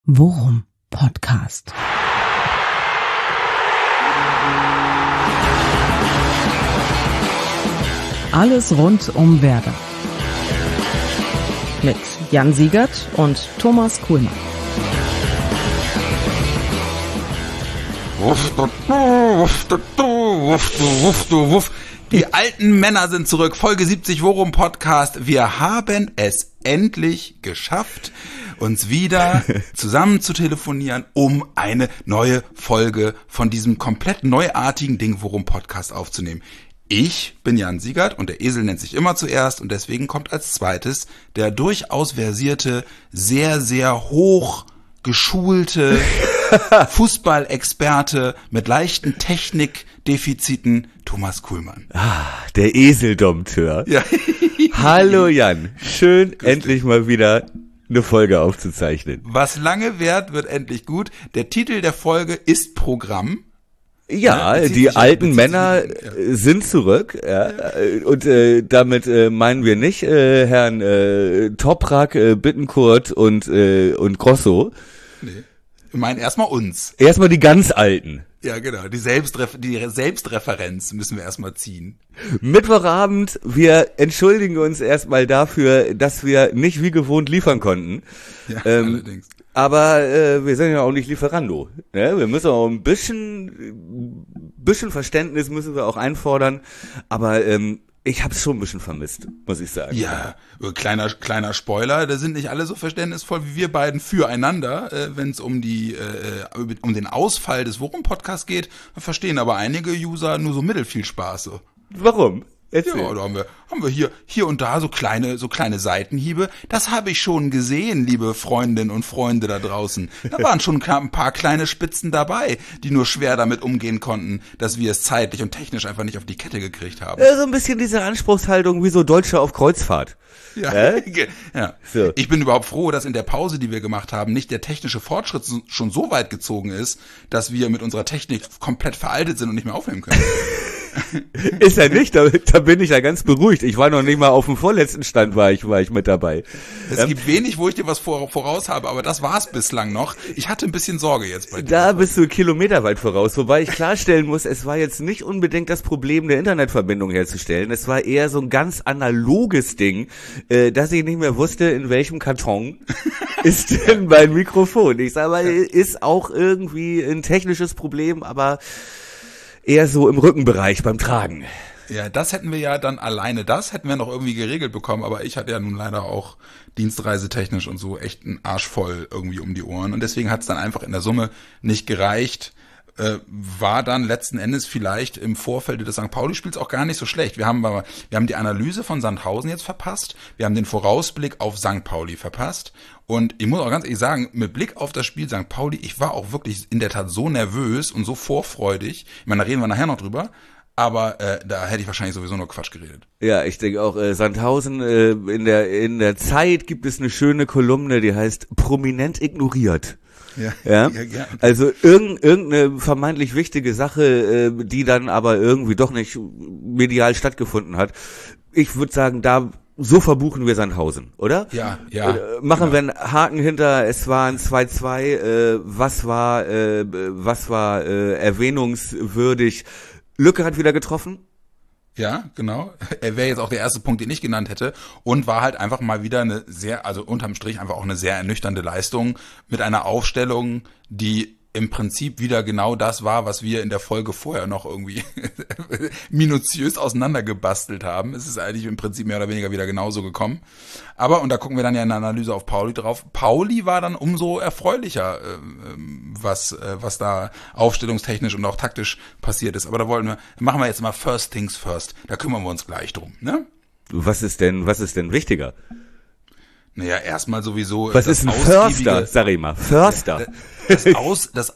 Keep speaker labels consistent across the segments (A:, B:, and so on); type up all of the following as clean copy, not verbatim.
A: Worum Podcast. Alles rund um Werder. Mit Jan Siegert und Thomas Kuhlmann.
B: Die alten Männer sind zurück. Folge 70 Worum Podcast. Wir haben es endlich geschafft, uns wieder zusammen zu telefonieren, um eine neue Folge von diesem komplett neuartigen Ding Worum Podcast aufzunehmen. Ich bin Jan Siegert und der Esel nennt sich immer zuerst und deswegen kommt als zweites der durchaus versierte, sehr, sehr hoch geschulte Fußballexperte mit leichten Technikdefiziten, Thomas Kuhlmann.
C: Der Eseldompteur.
B: Ja.
C: Hallo Jan, schön endlich mal wieder eine Folge aufzuzeichnen.
B: Was lange währt, wird endlich gut. Der Titel der Folge ist Programm.
C: Ja, die alten Männer sind zurück. Ja. Und damit meinen wir nicht Herrn Toprak, Bittencourt und Grosso.
B: Nee. Wir meinen erstmal uns.
C: Erstmal die ganz Alten.
B: Ja, genau. Die Selbstreferenz müssen wir erstmal ziehen.
C: Mittwochabend, wir entschuldigen uns erstmal dafür, dass wir nicht wie gewohnt liefern konnten.
B: Ja, allerdings.
C: Aber wir sind ja auch nicht Lieferando. Ne? Wir müssen auch ein bisschen Verständnis müssen wir auch einfordern. Aber ich habe es schon ein bisschen vermisst, muss ich sagen.
B: Ja, kleiner Spoiler, da sind nicht alle so verständnisvoll wie wir beiden füreinander, wenn es um den Ausfall des Worum-Podcasts geht. Da verstehen aber einige User nur so mittelfiel Spaß. So.
C: Warum? Erzähl.
B: Ja, da haben wir hier und da so kleine Seitenhiebe. Das habe ich schon gesehen, liebe Freundinnen und Freunde da draußen. Da waren schon ein paar kleine Spitzen dabei, die nur schwer damit umgehen konnten, dass wir es zeitlich und technisch einfach nicht auf die Kette gekriegt haben.
C: So ein bisschen diese Anspruchshaltung wie so Deutsche auf Kreuzfahrt.
B: Ja. Ja. So. Ich bin überhaupt froh, dass in der Pause, die wir gemacht haben, nicht der technische Fortschritt schon so weit gezogen ist, dass wir mit unserer Technik komplett veraltet sind und nicht mehr aufnehmen können.
C: Ist er nicht, da bin ich ja ganz beruhigt. Ich war noch nicht mal auf dem vorletzten Stand, war ich mit dabei.
B: Es gibt wenig, wo ich dir was voraus habe, aber das war's bislang noch. Ich hatte ein bisschen Sorge jetzt bei dir.
C: Da bist du kilometerweit voraus, wobei ich klarstellen muss, es war jetzt nicht unbedingt das Problem, eine Internetverbindung herzustellen. Es war eher so ein ganz analoges Ding, dass ich nicht mehr wusste, in welchem Karton ist denn mein Mikrofon. Ich sag mal, ist auch irgendwie ein technisches Problem, aber eher so im Rückenbereich beim Tragen.
B: Ja, das hätten wir ja dann alleine, das hätten wir noch irgendwie geregelt bekommen, aber ich hatte ja nun leider auch dienstreisetechnisch und so echt einen Arsch voll irgendwie um die Ohren und deswegen hat es dann einfach in der Summe nicht gereicht. War dann letzten Endes vielleicht im Vorfeld des St. Pauli-Spiels auch gar nicht so schlecht. Wir haben die Analyse von Sandhausen jetzt verpasst, wir haben den Vorausblick auf St. Pauli verpasst und ich muss auch ganz ehrlich sagen, mit Blick auf das Spiel St. Pauli, ich war auch wirklich in der Tat so nervös und so vorfreudig, ich meine, da reden wir nachher noch drüber, aber da hätte ich wahrscheinlich sowieso nur Quatsch geredet.
C: Ja, ich denke auch, Sandhausen, in der Zeit gibt es eine schöne Kolumne, die heißt Prominent ignoriert. Ja. Also irgendeine vermeintlich wichtige Sache, die dann aber irgendwie doch nicht medial stattgefunden hat. Ich würde sagen, so verbuchen wir Sandhausen, oder?
B: Ja.
C: Machen wir einen Haken hinter, es war ein 2-2, was war erwähnungswürdig? Lücke hat wieder getroffen.
B: Ja, genau. Er wäre jetzt auch der erste Punkt, den ich genannt hätte und war halt einfach mal wieder unterm Strich einfach auch eine sehr ernüchternde Leistung mit einer Aufstellung, die im Prinzip wieder genau das war, was wir in der Folge vorher noch irgendwie minutiös auseinandergebastelt haben. Es ist eigentlich im Prinzip mehr oder weniger wieder genauso gekommen. Aber, und da gucken wir dann ja in der Analyse auf Pauli drauf, Pauli war dann umso erfreulicher, was da aufstellungstechnisch und auch taktisch passiert ist. Aber machen wir jetzt mal First Things First. Da kümmern wir uns gleich drum, ne?
C: Was ist denn wichtiger?
B: Naja, erstmal sowieso.
C: Was ist ein Förster? Sag ich mal, Förster.
B: Das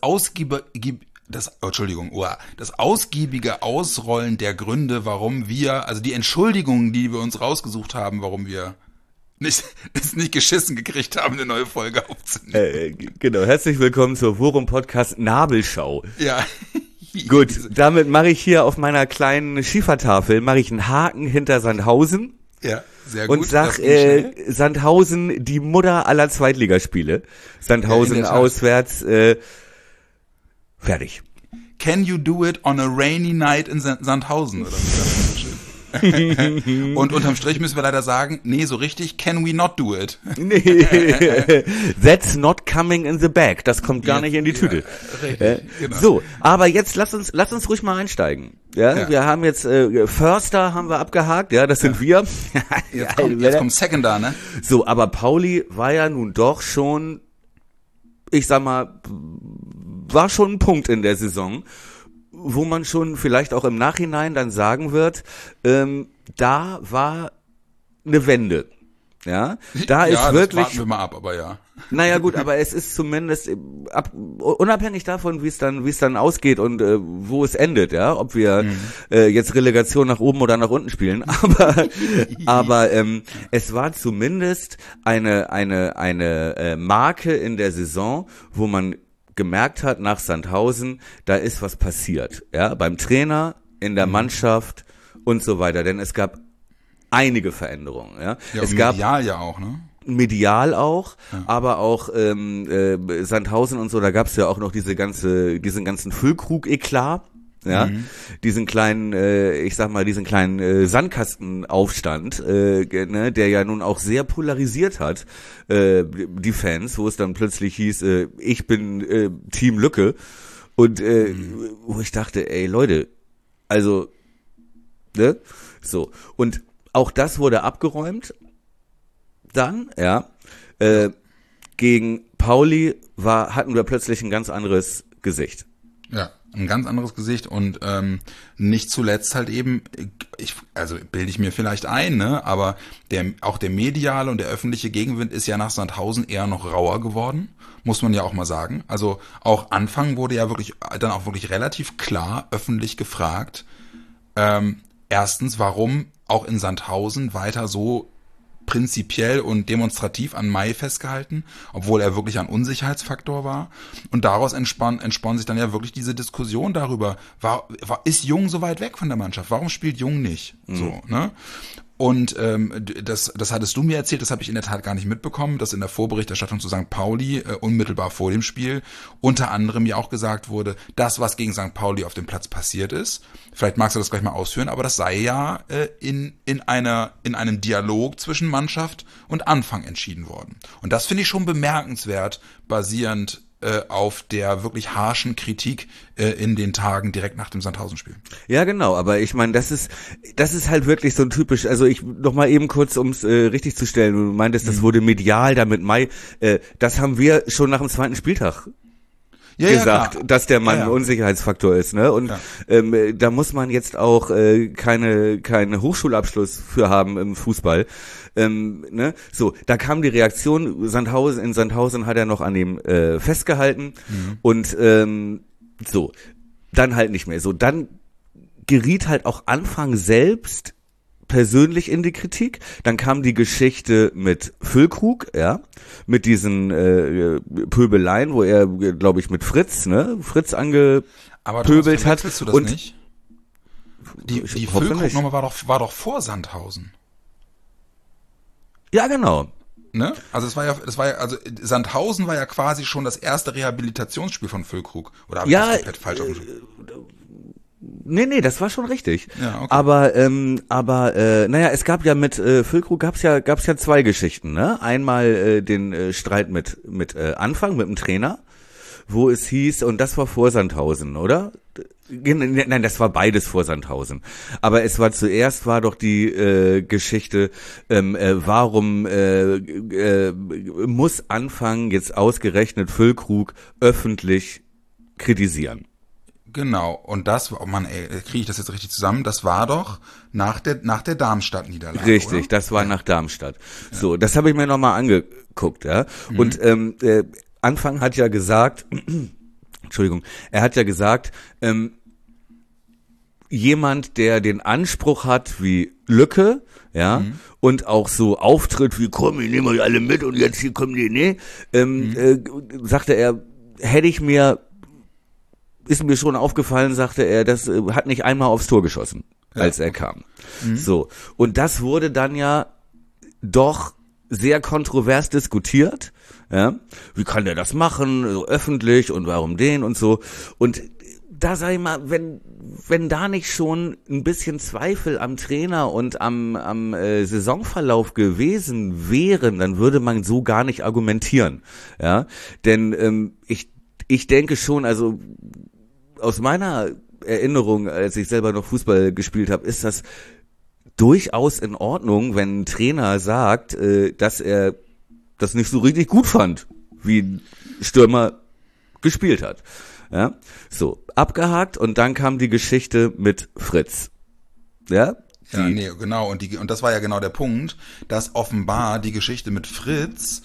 B: ausgiebige Ausrollen der Gründe, warum wir, also die Entschuldigungen, die wir uns rausgesucht haben, warum wir es nicht geschissen gekriegt haben, eine neue Folge aufzunehmen.
C: Genau, herzlich willkommen zur Worum-Podcast Nabelschau.
B: Ja.
C: Gut, damit mache ich hier auf meiner kleinen Schiefertafel, einen Haken hinter Sandhausen.
B: Ja. Sehr gut,
C: und sag,
B: das ging schnell.
C: Sandhausen, die Mutter aller Zweitligaspiele. Sandhausen
B: Ja, in der Tat.
C: auswärts, fertig.
B: Can you do it on a rainy night in Sandhausen? Oder wie sagt man so schön? Und unterm Strich müssen wir leider sagen, nee, so richtig can we not do it.
C: Nee. That's not coming in the bag. Das kommt gar nicht in die Tüte.
B: Richtig, genau.
C: So, aber jetzt lass uns ruhig mal einsteigen. Ja. Wir haben jetzt Förster haben wir abgehakt, ja, das sind wir.
B: Jetzt kommt Secondar, ne?
C: So, aber Pauli war ja nun doch schon, ich sag mal, war schon ein Punkt in der Saison, wo man schon vielleicht auch im Nachhinein dann sagen wird, da war eine Wende. Ja, da ist
B: das
C: wirklich.
B: warten wir mal ab, aber ja.
C: Naja gut, aber es ist zumindest unabhängig davon, wie es dann ausgeht und wo es endet, ja, ob wir jetzt Relegation nach oben oder nach unten spielen, aber es war zumindest eine Marke in der Saison, wo man gemerkt hat nach Sandhausen, da ist was passiert, ja, beim Trainer, in der Mannschaft und so weiter, denn es gab einige Veränderungen, ja.
B: Ja,
C: Es
B: und
C: gab
B: medial ja auch, ne?
C: medial auch, aber auch Sandhausen und so, da gab's ja auch noch diesen ganzen Füllkrug-Eklat, ja, diesen kleinen Sandkastenaufstand, ne, der ja nun auch sehr polarisiert hat, die Fans, wo es dann plötzlich hieß, ich bin Team Lücke und wo ich dachte, ey Leute, also, ne, so, und auch das wurde abgeräumt. Dann, ja, gegen Pauli hatten wir plötzlich ein ganz anderes Gesicht.
B: Ja, ein ganz anderes Gesicht und nicht zuletzt halt eben, also bilde ich mir vielleicht ein, ne, aber auch der mediale und der öffentliche Gegenwind ist ja nach Sandhausen eher noch rauer geworden, muss man ja auch mal sagen. Also auch Anfang wurde ja wirklich dann auch wirklich relativ klar öffentlich gefragt, erstens, warum auch in Sandhausen weiter so prinzipiell und demonstrativ an Mai festgehalten, obwohl er wirklich ein Unsicherheitsfaktor war. Und daraus entspann sich dann ja wirklich diese Diskussion darüber, ist Jung so weit weg von der Mannschaft? Warum spielt Jung nicht? So, ne? Und das hattest du mir erzählt, das habe ich in der Tat gar nicht mitbekommen, dass in der Vorberichterstattung zu St. Pauli unmittelbar vor dem Spiel unter anderem ja auch gesagt wurde, das, was gegen St. Pauli auf dem Platz passiert ist, vielleicht magst du das gleich mal ausführen, aber das sei ja in einem Dialog zwischen Mannschaft und Anfang entschieden worden. Und das finde ich schon bemerkenswert, basierend auf der wirklich harschen Kritik in den Tagen direkt nach dem Sandhausen-Spiel.
C: Ja, genau, aber ich meine, das ist halt wirklich so ein typisch, also ich noch mal eben kurz, ums richtig zu stellen, du meintest, das wurde medial da mit Mai, das haben wir schon nach dem zweiten Spieltag gesagt, dass der Mann ein Unsicherheitsfaktor ist, ne? Und da muss man jetzt auch keine Hochschulabschluss für haben im Fußball. Ne? So, da kam die Reaktion, in Sandhausen hat er noch an ihm festgehalten und so, dann halt nicht mehr. So, dann geriet halt auch Anfang selbst persönlich in die Kritik. Dann kam die Geschichte mit Füllkrug, ja, mit diesen Pöbeleien, wo er, glaube ich, mit Fritz angepöbelt hat.
B: Du das und nicht? Die Füllkrug-Nummer war doch vor Sandhausen.
C: Ja, genau.
B: Ne? Also also Sandhausen war ja quasi schon das erste Rehabilitationsspiel von Füllkrug. Oder habe ich das komplett falsch aufgeschrieben?
C: Nee, das war schon richtig.
B: Ja, okay.
C: Aber naja, es gab ja mit Füllkrug gab's ja zwei Geschichten, ne? Einmal den Streit mit Anfang mit dem Trainer, wo es hieß, und das war vor Sandhausen, oder? Nein, das war beides vor Sandhausen. Aber zuerst war doch die Geschichte, warum muss Anfang jetzt ausgerechnet Füllkrug öffentlich kritisieren?
B: Genau, und das, kriege ich das jetzt richtig zusammen, das war doch nach der Darmstadt-Niederlage,
C: richtig,
B: oder?
C: Das war nach Darmstadt. Ja. So, das habe ich mir nochmal angeguckt, ja. Und Anfang hat ja gesagt, er hat ja gesagt, jemand, der den Anspruch hat wie Lücke, ja, und auch so auftritt wie, komm, ich nehme euch alle mit und jetzt hier kommen die, sagte er, ist mir schon aufgefallen, sagte er, das hat nicht einmal aufs Tor geschossen, als er kam. So. Und das wurde dann ja doch sehr kontrovers diskutiert. Ja, wie kann der das machen, so öffentlich und warum den und so. Und da sag ich mal, wenn da nicht schon ein bisschen Zweifel am Trainer und am Saisonverlauf gewesen wären, dann würde man so gar nicht argumentieren. Ja, denn ich denke schon, also aus meiner Erinnerung, als ich selber noch Fußball gespielt habe, ist das durchaus in Ordnung, wenn ein Trainer sagt, dass er das nicht so richtig gut fand, wie ein Stürmer gespielt hat. Ja, so, abgehakt, und dann kam die Geschichte mit Fritz. Ja?
B: Ja, nee, genau, und das war ja genau der Punkt, dass offenbar die Geschichte mit Fritz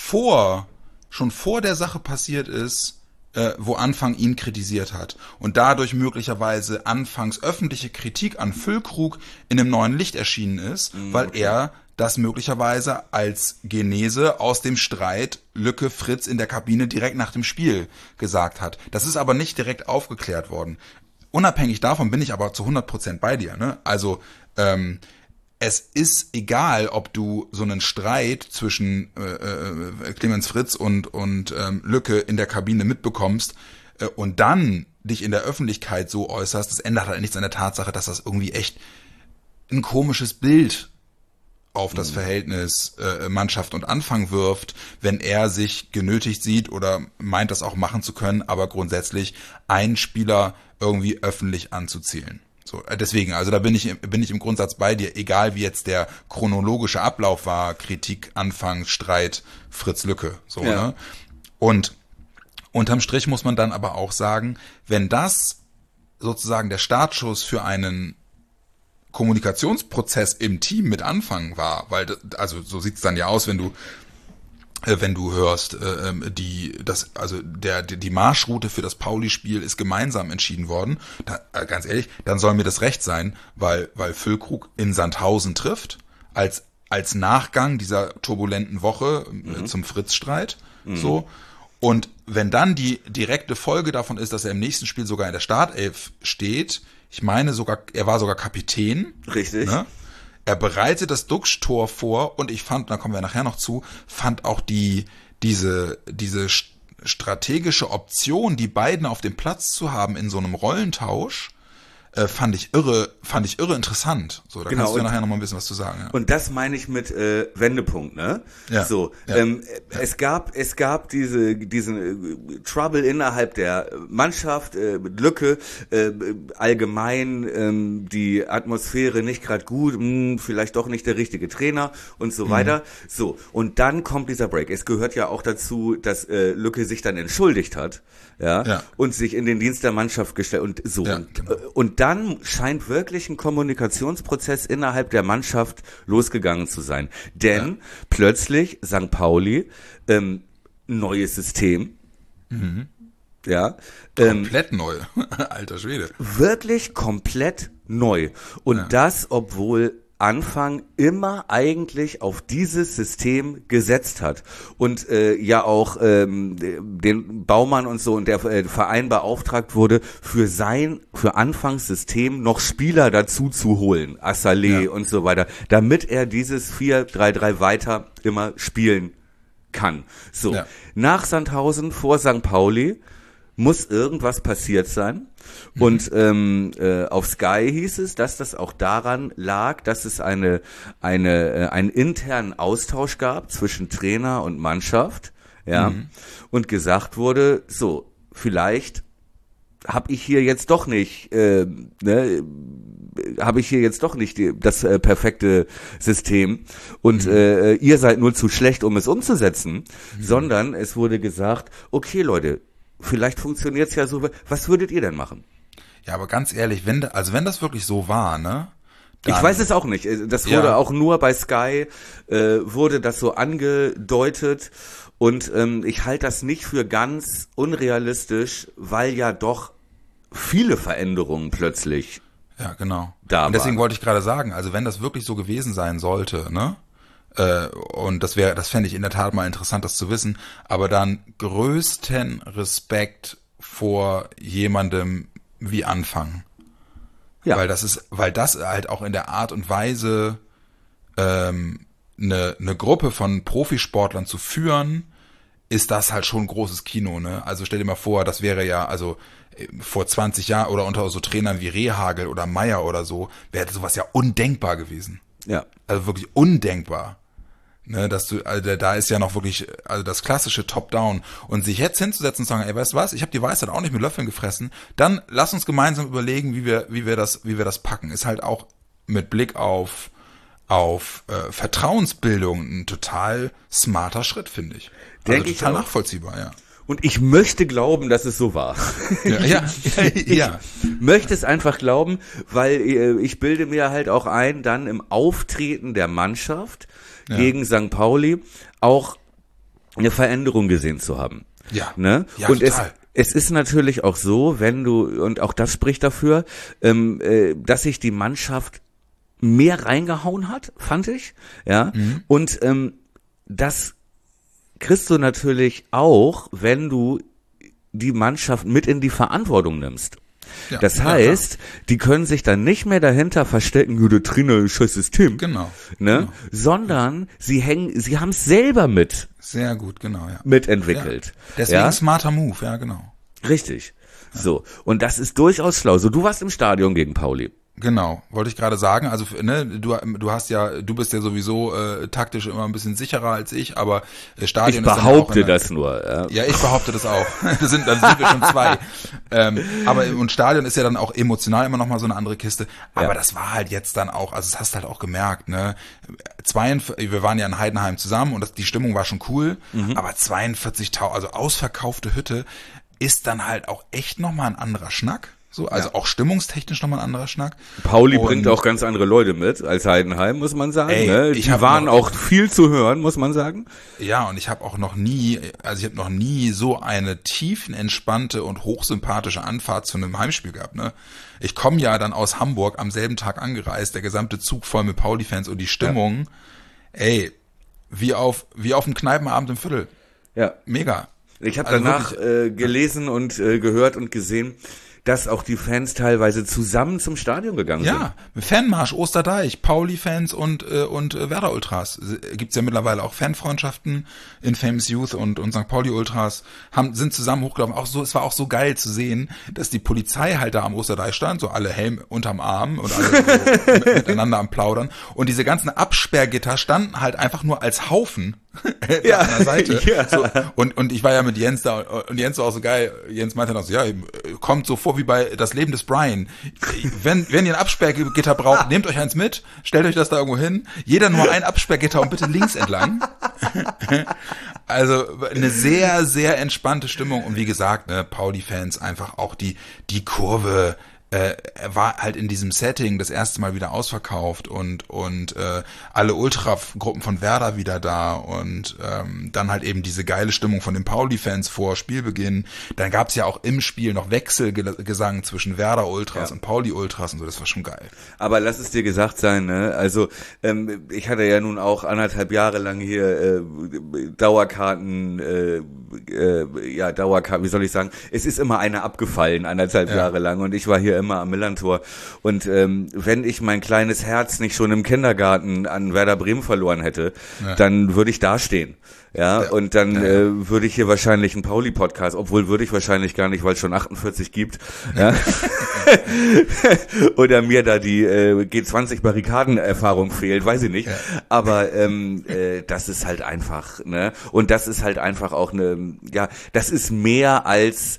B: schon vor der Sache passiert ist, wo Anfang ihn kritisiert hat und dadurch möglicherweise anfangs öffentliche Kritik an Füllkrug in einem neuen Licht erschienen ist, weil er das möglicherweise als Genese aus dem Streit Lücke Fritz in der Kabine direkt nach dem Spiel gesagt hat. Das ist aber nicht direkt aufgeklärt worden. Unabhängig davon bin ich aber zu 100% bei dir, ne? Also es ist egal, ob du so einen Streit zwischen Clemens Fritz und Lücke in der Kabine mitbekommst und dann dich in der Öffentlichkeit so äußerst. Das ändert halt nichts an der Tatsache, dass das irgendwie echt ein komisches Bild auf das Verhältnis Mannschaft und Anfang wirft, wenn er sich genötigt sieht oder meint, das auch machen zu können, aber grundsätzlich einen Spieler irgendwie öffentlich anzuzielen. So, deswegen, also da bin ich im Grundsatz bei dir, egal wie jetzt der chronologische Ablauf war, Kritik, Anfang, Streit, Fritz Lücke, so,
C: ja.
B: Ne? Und unterm Strich muss man dann aber auch sagen, wenn das sozusagen der Startschuss für einen Kommunikationsprozess im Team mit Anfang war, weil also so sieht's dann ja aus, wenn du hörst, die Marschroute für das Pauli-Spiel ist gemeinsam entschieden worden. Ganz ehrlich, dann soll mir das recht sein, weil Füllkrug in Sandhausen trifft als Nachgang dieser turbulenten Woche zum Fritz-Streit. So. Und wenn dann die direkte Folge davon ist, dass er im nächsten Spiel sogar in der Startelf steht, ich meine sogar, er war sogar Kapitän.
C: Richtig.
B: Ne? Er bereitet das Duxch-Tor vor und ich fand, da kommen wir nachher noch zu, fand auch diese strategische Option, die beiden auf dem Platz zu haben in so einem Rollentausch, fand ich irre interessant. So, da
C: genau,
B: kannst du ja nachher noch mal ein bisschen was zu sagen. Ja.
C: Und das meine ich mit Wendepunkt, ne?
B: Ja.
C: So,
B: ja.
C: Es gab diesen Trouble innerhalb der Mannschaft, Lücke, allgemein die Atmosphäre nicht gerade gut, vielleicht doch nicht der richtige Trainer und so weiter. So, und dann kommt dieser Break. Es gehört ja auch dazu, dass Lücke sich dann entschuldigt hat, ja. Und sich in den Dienst der Mannschaft gestellt und so.
B: Ja, genau.
C: Und dann scheint wirklich ein Kommunikationsprozess innerhalb der Mannschaft losgegangen zu sein. Denn plötzlich St. Pauli, neues System. Ja.
B: Komplett neu. Alter Schwede.
C: Wirklich komplett neu. Und das, obwohl Anfang immer eigentlich auf dieses System gesetzt hat und ja auch den Baumann und so und der Verein beauftragt wurde, für Anfangssystem noch Spieler dazu zu holen, Assalé und so weiter, damit er dieses 4-3-3 weiter immer spielen kann. So, nach Sandhausen vor St. Pauli muss irgendwas passiert sein. Und auf Sky hieß es, dass das auch daran lag, dass es einen internen Austausch gab zwischen Trainer und Mannschaft, und gesagt wurde, so, vielleicht habe ich hier jetzt doch nicht das perfekte System und ihr seid nur zu schlecht, um es umzusetzen, sondern es wurde gesagt, okay Leute, vielleicht funktioniert's ja so. Was würdet ihr denn machen?
B: Ja, aber ganz ehrlich, wenn das wirklich so war, ne?
C: Ich weiß es auch nicht. Das wurde auch nur bei Sky, wurde das so angedeutet. Und ich halte das nicht für ganz unrealistisch, weil ja doch viele Veränderungen plötzlich da waren.
B: Und deswegen wollte ich gerade sagen, also wenn das wirklich so gewesen sein sollte, ne? Und das fände ich in der Tat mal interessant, das zu wissen, aber dann größten Respekt vor jemandem wie Anfang. Ja. Weil das halt auch in der Art und Weise eine Gruppe von Profisportlern zu führen, ist das halt schon ein großes Kino, ne? Also stell dir mal vor, das wäre ja, also vor 20 Jahren oder unter so Trainern wie Rehhagel oder Meier oder so, wäre sowas ja undenkbar gewesen.
C: Ja.
B: Also wirklich undenkbar. Ne, dass du, also da ist ja noch wirklich, also das klassische Top-Down. Und sich jetzt hinzusetzen und sagen, ey, weißt du was, ich habe die Weisheit auch nicht mit Löffeln gefressen, dann lass uns gemeinsam überlegen, wie wir das packen. Ist halt auch mit Blick auf Vertrauensbildung ein total smarter Schritt, finde ich.
C: Denke
B: also total
C: ich auch.
B: nachvollziehbar, ja.
C: Und ich möchte glauben, dass es so war.
B: Ja.
C: Ich möchte es einfach glauben, weil ich bilde mir halt auch ein, dann im Auftreten der Mannschaft gegen St. Pauli auch eine Veränderung gesehen zu haben.
B: Ja.
C: Ne?
B: Ja,
C: und
B: total.
C: es ist natürlich auch so, wenn du, und auch das spricht dafür, dass sich die Mannschaft mehr reingehauen hat, fand ich. Ja. Und das kriegst du natürlich auch, wenn du die Mannschaft mit in die Verantwortung nimmst.
B: Ja,
C: das heißt, die können sich dann nicht mehr dahinter verstecken, der Trainer ist scheiß System.
B: Genau.
C: Ne?
B: Genau.
C: Sondern sie haben es selber
B: Sehr gut, genau, ja.
C: mitentwickelt.
B: Ja. Deswegen
C: ja?
B: smarter Move, ja, genau.
C: Richtig. Ja. So. Und das ist durchaus schlau. So, du warst im Stadion gegen Pauli.
B: Genau, wollte ich gerade sagen, also ne, du bist ja sowieso taktisch immer ein bisschen sicherer als ich, aber Stadion
C: ich
B: ist
C: behaupte
B: dann auch
C: das nur.
B: Ja, ich behaupte das auch. Dann sind wir schon zwei. Aber und Stadion ist ja dann auch emotional immer noch mal so eine andere Kiste. Aber das war halt jetzt dann auch, also das hast du halt auch gemerkt, ne? Wir waren ja in Heidenheim zusammen und die Stimmung war schon cool, aber 42.000, also ausverkaufte Hütte, ist dann halt auch echt noch mal ein anderer Schnack. So, also auch stimmungstechnisch nochmal ein anderer Schnack.
C: Pauli bringt auch ganz andere Leute mit als Heidenheim, muss man sagen.
B: Ey,
C: ne? Die waren auch viel zu hören, muss man sagen.
B: Ja, und ich habe noch nie so eine tiefenentspannte und hochsympathische Anfahrt zu einem Heimspiel gehabt. Ne? Ich komme ja dann aus Hamburg am selben Tag angereist, der gesamte Zug voll mit Pauli-Fans und die Stimmung, ey, wie auf einem Kneipenabend im Viertel.
C: Ja.
B: Mega.
C: Ich habe
B: Also
C: danach gelesen und gehört und gesehen, dass auch die Fans teilweise zusammen zum Stadion gegangen sind.
B: Ja, Fanmarsch, Osterdeich, Pauli-Fans und Werder-Ultras. Gibt's ja mittlerweile auch Fanfreundschaften in Famous Youth und St. Pauli-Ultras sind zusammen hochgelaufen. Auch so, es war auch so geil zu sehen, dass die Polizei halt da am Osterdeich stand, so alle Helm unterm Arm und alle so miteinander am Plaudern. Und diese ganzen Absperrgitter standen halt einfach nur als Haufen an der Seite. Ja. So, und ich war ja mit Jens da und Jens war auch so geil. Jens meinte dann so, ja, kommt so vor wie bei Das Leben des Brian. Wenn ihr ein Absperrgitter braucht, nehmt euch eins mit, stellt euch das da irgendwo hin. Jeder nur ein Absperrgitter und bitte links entlang. Also eine sehr, sehr entspannte Stimmung. Und wie gesagt, ne, Pauli-Fans einfach auch die Kurve war halt in diesem Setting das erste Mal wieder ausverkauft und alle Ultra-Gruppen von Werder wieder da und dann halt eben diese geile Stimmung von den Pauli-Fans vor Spielbeginn. Dann gab's ja auch im Spiel noch Wechselgesang zwischen Werder-Ultras und Pauli-Ultras und so, das war schon geil.
C: Aber lass es dir gesagt sein, ne? Also ich hatte ja nun auch 1,5 Jahre lang hier Dauerkarten, wie soll ich sagen, es ist immer eine abgefallen, 1,5 Jahre lang und ich war hier immer am Millantor und wenn ich mein kleines Herz nicht schon im Kindergarten an Werder Bremen verloren hätte, dann würde ich da stehen. Ja, und dann würde ich hier wahrscheinlich einen Pauli-Podcast, obwohl würde ich wahrscheinlich gar nicht, weil es schon 48 gibt. Ja. Oder mir da die G20-Barrikaden-Erfahrung fehlt, weiß ich nicht. Ja. Aber das ist halt einfach, ne? Und das ist halt einfach auch eine, ja, das ist mehr als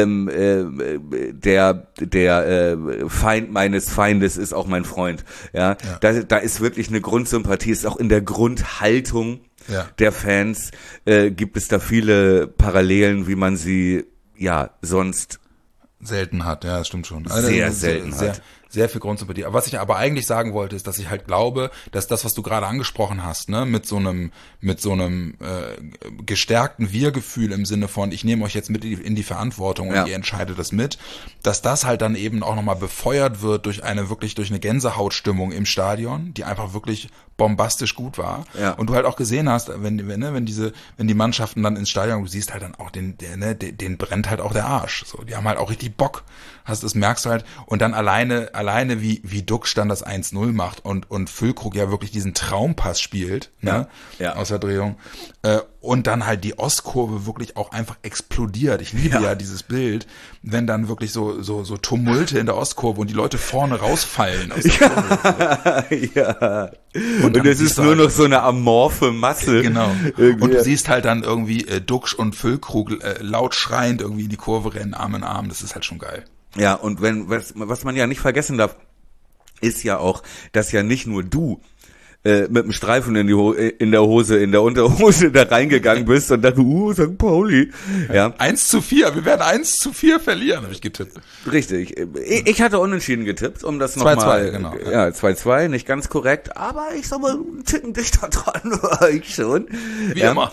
C: der Feind meines Feindes ist auch mein Freund. Ja, da ist wirklich eine Grundsympathie, ist auch in der Grundhaltung der Fans gibt es da viele Parallelen, wie man sie sonst
B: selten hat. Ja, das stimmt schon.
C: Sehr selten hat.
B: Sehr viel Grundsympathie. Aber was ich aber eigentlich sagen wollte, ist, dass ich halt glaube, dass das, was du gerade angesprochen hast, ne, mit so einem gestärkten Wir-Gefühl im Sinne von, ich nehme euch jetzt mit in die Verantwortung und ihr entscheidet das mit, dass das halt dann eben auch nochmal befeuert wird durch eine Gänsehautstimmung im Stadion, die einfach wirklich bombastisch gut war. Ja. Und du halt auch gesehen hast, wenn die Mannschaften dann ins Stadion, du siehst halt dann auch den brennt halt auch der Arsch. So, die haben halt auch richtig Bock. Das merkst du halt. Und dann alleine alleine wie Duxch dann das 1-0 macht und Füllkrug ja wirklich diesen Traumpass spielt, ne?
C: Ja.
B: Aus der Drehung. Und dann halt die Ostkurve wirklich auch einfach explodiert. Ich liebe ja dieses Bild, wenn dann wirklich so Tumulte in der Ostkurve und die Leute vorne rausfallen aus der Kurve.
C: Ja. Und es ist nur noch so eine amorphe Masse.
B: Genau. Und du siehst halt dann irgendwie Duxch und Füllkrug laut schreiend irgendwie in die Kurve rennen, Arm in Arm. Das ist halt schon geil.
C: Ja, und was man ja nicht vergessen darf, ist ja auch, dass ja nicht nur du mit dem Streifen in der Unterhose da reingegangen bist und dachte, St. Pauli. Ja.
B: 1-4, wir werden 1-4 verlieren, habe ich getippt.
C: Richtig. Ich hatte unentschieden getippt, um das nochmal.
B: 2-2, genau.
C: Ja, 2-2, nicht ganz korrekt, aber ich sag mal, einen Ticken dichter dran war ich schon.
B: Wie immer.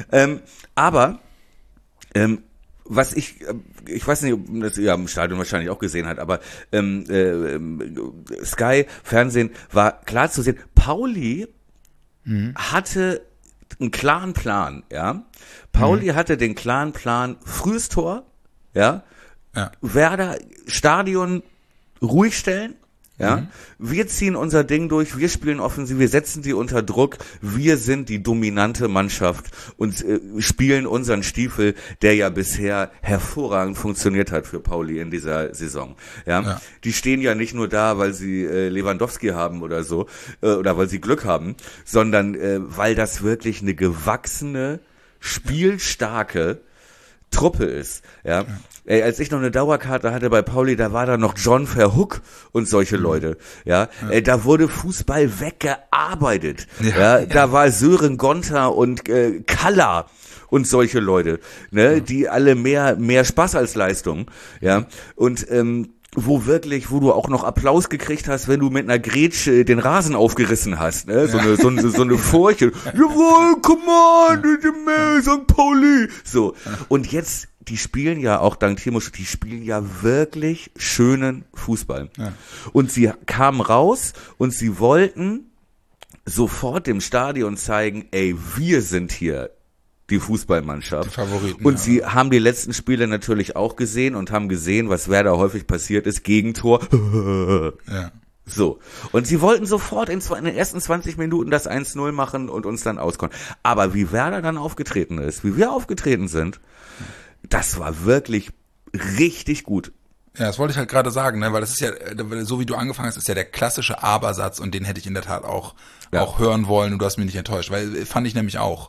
C: Was ich weiß nicht, ob das ihr im Stadion wahrscheinlich auch gesehen hat, aber Sky, Fernsehen, war klar zu sehen, Pauli hatte einen klaren Plan, ja. Pauli hatte den klaren Plan, frühes Tor, ja. Werder, Stadion ruhig stellen, ja. Wir ziehen unser Ding durch, wir spielen offensiv, wir setzen die unter Druck, wir sind die dominante Mannschaft und spielen unseren Stiefel, der ja bisher hervorragend funktioniert hat für Pauli in dieser Saison. Ja. Die stehen ja nicht nur da, weil sie Lewandowski haben oder so, oder weil sie Glück haben, sondern weil das wirklich eine gewachsene, spielstarke Truppe ist, ja. Ey, als ich noch eine Dauerkarte hatte bei Pauli, da war da noch John Verhoek und solche Leute, ja. Da wurde Fußball weggearbeitet, ja. Da war Sören Gonter und Kalla und solche Leute, ne, die alle mehr Spaß als Leistung, ja. Und wo du auch noch Applaus gekriegt hast, wenn du mit einer Grätsche den Rasen aufgerissen hast, ne? So eine Furche. Jawohl, come on, St. Pauli. So. Und jetzt, die spielen ja auch dank Timosch, die spielen ja wirklich schönen Fußball. Ja. Und sie kamen raus und sie wollten sofort dem Stadion zeigen, ey, wir sind hier die Fußballmannschaft. Die
B: Favoriten.
C: Und sie haben die letzten Spiele natürlich auch gesehen und haben gesehen, was Werder häufig passiert ist, Gegentor.
B: Ja.
C: So. Und sie wollten sofort in den ersten 20 Minuten das 1-0 machen und uns dann auskonnen. Aber wie Werder dann aufgetreten ist, wie wir aufgetreten sind, das war wirklich richtig gut.
B: Ja, das wollte ich halt gerade sagen, ne, weil das ist ja, so wie du angefangen hast, ist ja der klassische Aber-Satz und den hätte ich in der Tat auch hören wollen und du hast mich nicht enttäuscht, weil fand ich nämlich auch.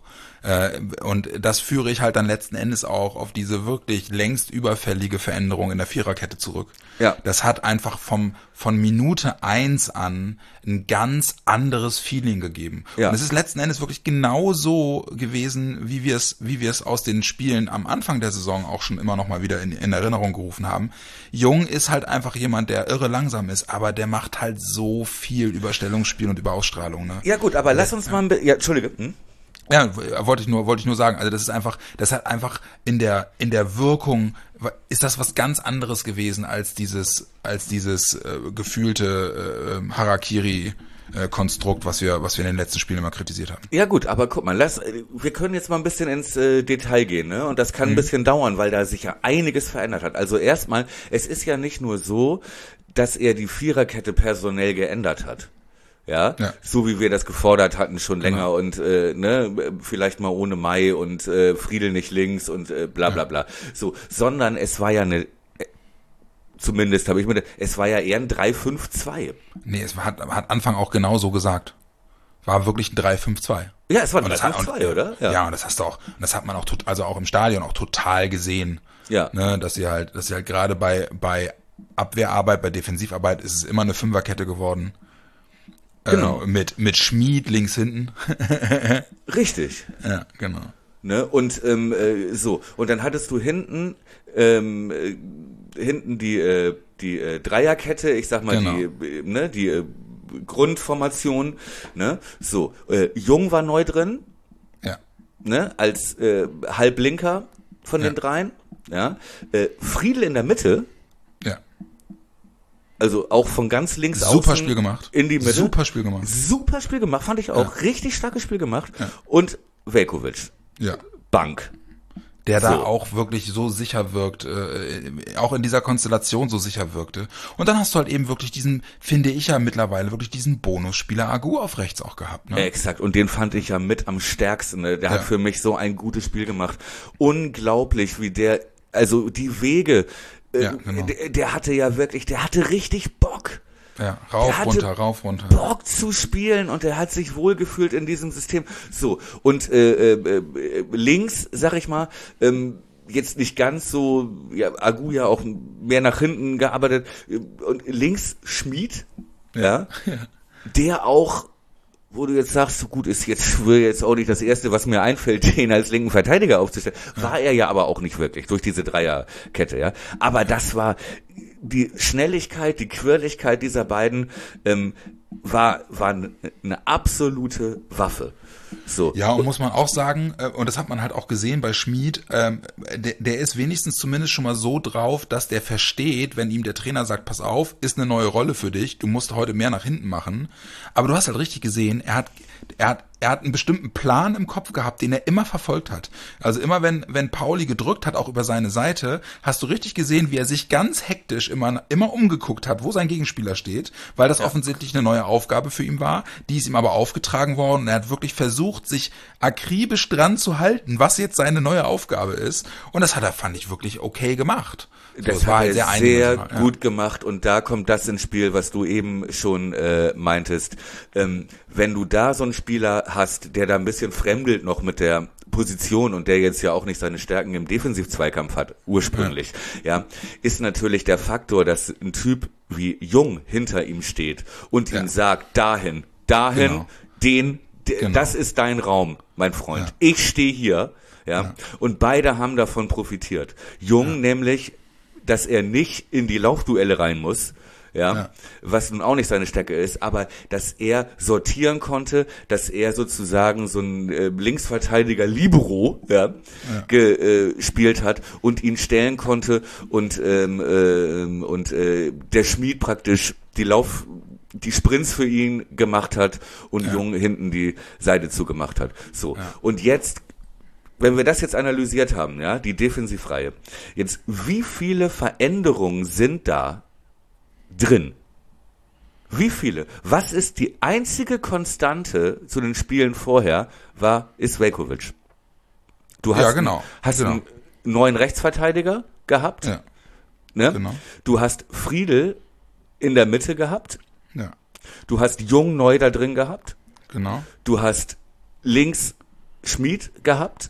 B: Und das führe ich halt dann letzten Endes auch auf diese wirklich längst überfällige Veränderung in der Viererkette zurück.
C: Ja.
B: Das hat einfach von Minute 1 an ein ganz anderes Feeling gegeben.
C: Ja.
B: Und es ist letzten Endes wirklich genau so gewesen, wie wir es aus den Spielen am Anfang der Saison auch schon immer noch mal wieder in Erinnerung gerufen haben. Jung ist halt einfach jemand, der irre langsam ist, aber der macht halt so viel über Stellungsspiel und über Ausstrahlung. Ne?
C: Ja gut, aber lass uns mal Entschuldige.
B: Ja, wollte ich nur sagen, also das hat einfach in der Wirkung ist das was ganz anderes gewesen als dieses gefühlte Harakiri Konstrukt, was wir in den letzten Spielen immer kritisiert haben.
C: Ja gut, aber guck mal, wir können jetzt mal ein bisschen ins Detail gehen, ne? Und das kann ein bisschen dauern, weil da sich ja einiges verändert hat. Also erstmal, es ist ja nicht nur so, dass er die Viererkette personell geändert hat. Ja, so wie wir das gefordert hatten schon länger und vielleicht mal ohne Mai und Friedel nicht links und bla bla bla. So, sondern es war ja zumindest es war ja eher ein 3-5-2.
B: Nee, es hat Anfang auch genau so gesagt. War wirklich ein 3-5-2.
C: Ja, es war ein 3-5-2, oder?
B: Ja, und das hat man auch auch im Stadion auch total gesehen.
C: Ja.
B: Ne, dass sie halt gerade bei Abwehrarbeit, bei Defensivarbeit ist es immer eine Fünferkette geworden.
C: Genau.
B: Mit Schmied links hinten.
C: Richtig.
B: Ja, genau.
C: Ne? Und so. Und dann hattest du hinten die Dreierkette, ich sag mal,
B: genau.
C: die Grundformation, ne? So. Jung war neu drin.
B: Ja.
C: Ne? Als Halblinker von den dreien. Ja. Friedel in der Mitte.
B: Ja.
C: Also auch von ganz links
B: Super
C: außen
B: Spiel gemacht.
C: In die Mitte.
B: Super Spiel gemacht,
C: fand ich auch. Ja. Richtig starkes Spiel gemacht.
B: Ja.
C: Und Veljković.
B: Ja.
C: Bank.
B: der da auch wirklich so sicher wirkt, auch in dieser Konstellation so sicher wirkte. Und dann hast du halt eben wirklich diesen, finde ich ja mittlerweile, wirklich diesen Bonusspieler Agu auf rechts auch gehabt. Ne?
C: Exakt, und den fand ich ja mit am stärksten. Ne? Der hat für mich so ein gutes Spiel gemacht. Unglaublich, wie der, also die Wege, genau. der hatte ja wirklich, der hatte richtig Bock.
B: Ja, rauf, runter.
C: Bock zu spielen und er hat sich wohlgefühlt in diesem System. So, und links, sag ich mal, jetzt nicht ganz so, ja, Agu ja auch mehr nach hinten gearbeitet. Und links Schmid, ja. Der auch, wo du jetzt sagst, so gut ist jetzt auch nicht das Erste, was mir einfällt, den als linken Verteidiger aufzustellen. War er ja aber auch nicht wirklich, durch diese Dreierkette, ja. Aber das war die Schnelligkeit, die Quirligkeit dieser beiden, war eine absolute Waffe. So.
B: Ja, und muss man auch sagen, und das hat man halt auch gesehen bei Schmid, der ist wenigstens zumindest schon mal so drauf, dass der versteht, wenn ihm der Trainer sagt, pass auf, ist eine neue Rolle für dich, du musst heute mehr nach hinten machen. Aber du hast halt richtig gesehen, er hat einen bestimmten Plan im Kopf gehabt, den er immer verfolgt hat. Also immer wenn Pauli gedrückt hat, auch über seine Seite, hast du richtig gesehen, wie er sich ganz hektisch immer umgeguckt hat, wo sein Gegenspieler steht, weil das offensichtlich eine neue Aufgabe für ihn war. Die ist ihm aber aufgetragen worden und er hat wirklich versucht, sich akribisch dran zu halten, was jetzt seine neue Aufgabe ist. Und das hat er, fand ich, wirklich okay gemacht.
C: Das war halt sehr gut gemacht und da kommt das ins Spiel, was du eben schon meintest. Wenn du da so einen Spieler hast, der da ein bisschen fremdelt noch mit der Position und der jetzt ja auch nicht seine Stärken im Defensiv-Zweikampf hat, ursprünglich, ja, ist natürlich der Faktor, dass ein Typ wie Jung hinter ihm steht und ihm sagt, dahin, genau. Das ist dein Raum, mein Freund. Ja. Ich stehe hier, ja, und beide haben davon profitiert. Jung nämlich, dass er nicht in die Laufduelle rein muss, ja, was nun auch nicht seine Stärke ist, aber dass er sortieren konnte, dass er sozusagen so ein Linksverteidiger Libero gespielt hat und ihn stellen konnte und der Schmid praktisch die Sprints für ihn gemacht hat und Jung hinten die Seite zugemacht hat. So. Ja. Und jetzt, wenn wir das jetzt analysiert haben, ja, die Defensivreihe, jetzt wie viele Veränderungen sind da drin? Wie viele? Was ist die einzige Konstante zu den Spielen vorher, ist Veljković. Du hast, einen neuen Rechtsverteidiger gehabt, ne? Genau. Du hast Friedel in der Mitte gehabt, du hast Jung neu da drin gehabt,
B: genau.
C: Du hast links Schmid gehabt,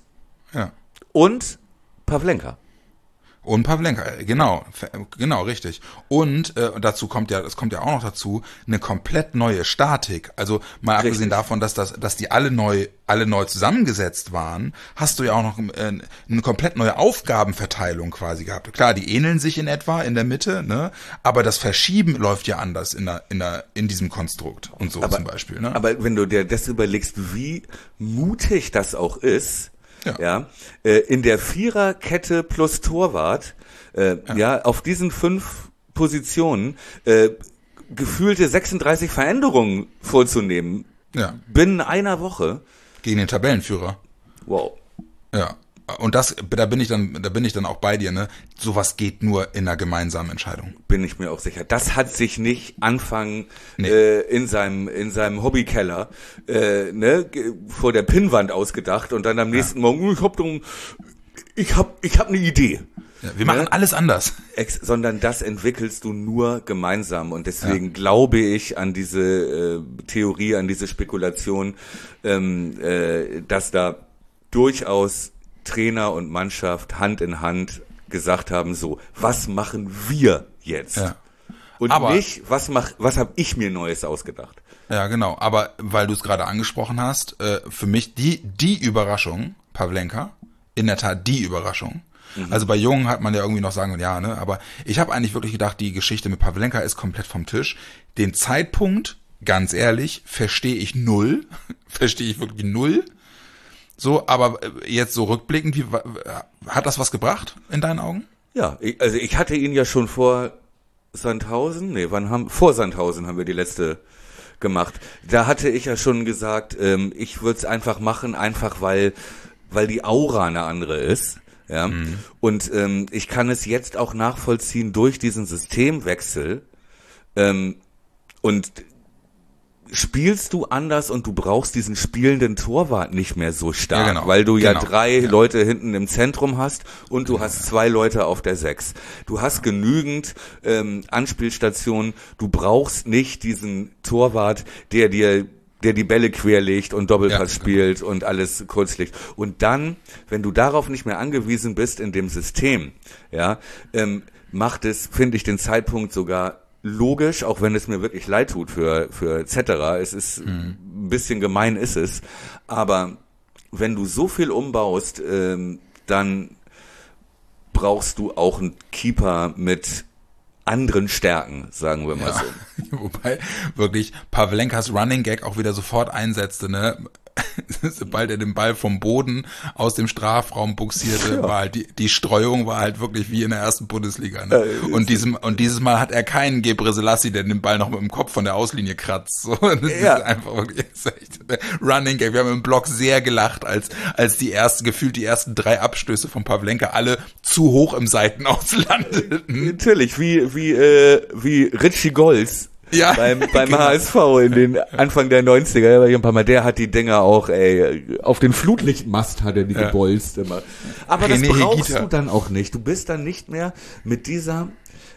C: und Pavlenka.
B: Und Pavlenka, genau, richtig. Und das kommt ja auch noch dazu, eine komplett neue Statik. Also mal abgesehen davon, dass die alle neu zusammengesetzt waren, hast du ja auch noch eine komplett neue Aufgabenverteilung quasi gehabt. Klar, die ähneln sich in etwa in der Mitte, ne? Aber das Verschieben läuft ja anders in diesem Konstrukt und so zum Beispiel. Ne?
C: Aber wenn du dir das überlegst, wie mutig das auch ist, in der Viererkette plus Torwart, auf diesen 5 Positionen gefühlte 36 Veränderungen vorzunehmen binnen einer Woche.
B: Gegen den Tabellenführer.
C: Wow.
B: Ja. Und da bin ich dann auch bei dir, ne? Sowas geht nur in einer gemeinsamen Entscheidung.
C: Bin ich mir auch sicher. Das hat sich nicht in seinem Hobbykeller, vor der Pinnwand ausgedacht und dann am nächsten Morgen, ich hab eine Idee.
B: Ja, wir machen alles anders.
C: Sondern das entwickelst du nur gemeinsam und deswegen glaube ich an diese Theorie, an diese Spekulation, dass da durchaus Trainer und Mannschaft Hand in Hand gesagt haben, so, was machen wir jetzt? Ja. Und nicht, was habe ich mir Neues ausgedacht?
B: Ja, genau. Aber weil du es gerade angesprochen hast, für mich die Überraschung, Pavlenka, in der Tat die Überraschung. Mhm. Also bei Jungen hat man ja irgendwie noch sagen, aber ich habe eigentlich wirklich gedacht, die Geschichte mit Pavlenka ist komplett vom Tisch. Den Zeitpunkt, ganz ehrlich, verstehe ich wirklich null. So, aber jetzt so rückblickend, hat das was gebracht in deinen Augen?
C: Ja, ich hatte ihn ja schon vor Sandhausen haben wir die letzte gemacht. Da hatte ich ja schon gesagt, ich würde es einfach machen, einfach weil die Aura eine andere ist. Ja. Und ich kann es jetzt auch nachvollziehen durch diesen Systemwechsel. Und spielst du anders und du brauchst diesen spielenden Torwart nicht mehr so stark,
B: genau.
C: weil du ja
B: Genau.
C: 3 Leute hinten im Zentrum hast und du hast 2 Leute auf der 6. Du hast genügend Anspielstationen. Du brauchst nicht diesen Torwart, der die Bälle querlegt und Doppelpass spielt und alles kurz legt. Und dann, wenn du darauf nicht mehr angewiesen bist in dem System, ja, macht es, finde ich, den Zeitpunkt sogar logisch, auch wenn es mir wirklich leid tut für Zetterer. Es ist ein bisschen gemein, ist es. Aber wenn du so viel umbaust, dann brauchst du auch einen Keeper mit anderen Stärken, sagen wir mal so.
B: Wobei wirklich Pavlenkas Running Gag auch wieder sofort einsetzte, ne? Sobald er den Ball vom Boden aus dem Strafraum buxierte, war halt die Streuung war halt wirklich wie in der ersten Bundesliga, ne? Und dieses Mal hat er keinen Gebre Selassie, der den Ball noch mit dem Kopf von der Auslinie kratzt. So, das ist einfach wirklich ist echt Running Gag. Wir haben im Blog sehr gelacht, als die ersten 3 Abstöße von Pavlenka alle zu hoch im Seitenaus landeten.
C: Natürlich, wie Richie Golds.
B: Ja,
C: beim
B: genau.
C: HSV in den Anfang der 90er, ein paar Mal, der hat die Dinger auch, auf den Flutlichtmast hat er die gebolzt immer. Aber
B: René
C: das brauchst
B: Higuita.
C: du dann auch nicht. Du bist dann nicht mehr mit dieser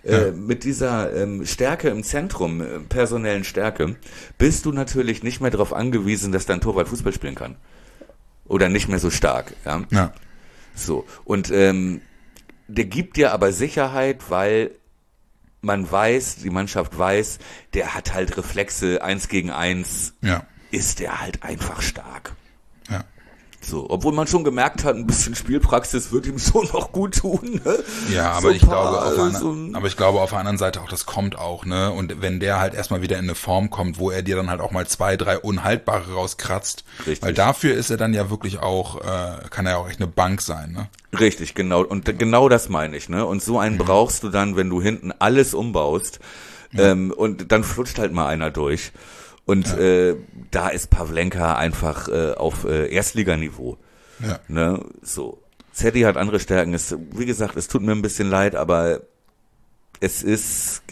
C: Stärke im Zentrum, personellen Stärke, bist du natürlich nicht mehr darauf angewiesen, dass dein Torwart Fußball spielen kann. Oder nicht mehr so stark, ja.
B: Ja.
C: So. Und, der gibt dir aber Sicherheit, weil die Mannschaft weiß, der hat halt Reflexe 1 gegen 1, ist der halt einfach stark.
B: Ja.
C: So, obwohl man schon gemerkt hat, ein bisschen Spielpraxis wird ihm schon noch gut tun. Ne?
B: Ja, aber ich glaube auf der anderen Seite auch, das kommt auch, ne? Und wenn der halt erstmal wieder in eine Form kommt, wo er dir dann halt auch mal 2, 3 Unhaltbare rauskratzt,
C: Richtig.
B: Weil dafür ist er dann ja wirklich auch, kann er ja auch echt eine Bank sein, ne?
C: Richtig, genau. Und genau das meine ich, ne? Und so einen brauchst du dann, wenn du hinten alles umbaust, und dann flutscht halt mal einer durch. Und da ist Pavlenka einfach auf Erstliganiveau.
B: Ja.
C: Ne? So. Zeddy hat andere Stärken. Wie gesagt, es tut mir ein bisschen leid, aber es ist,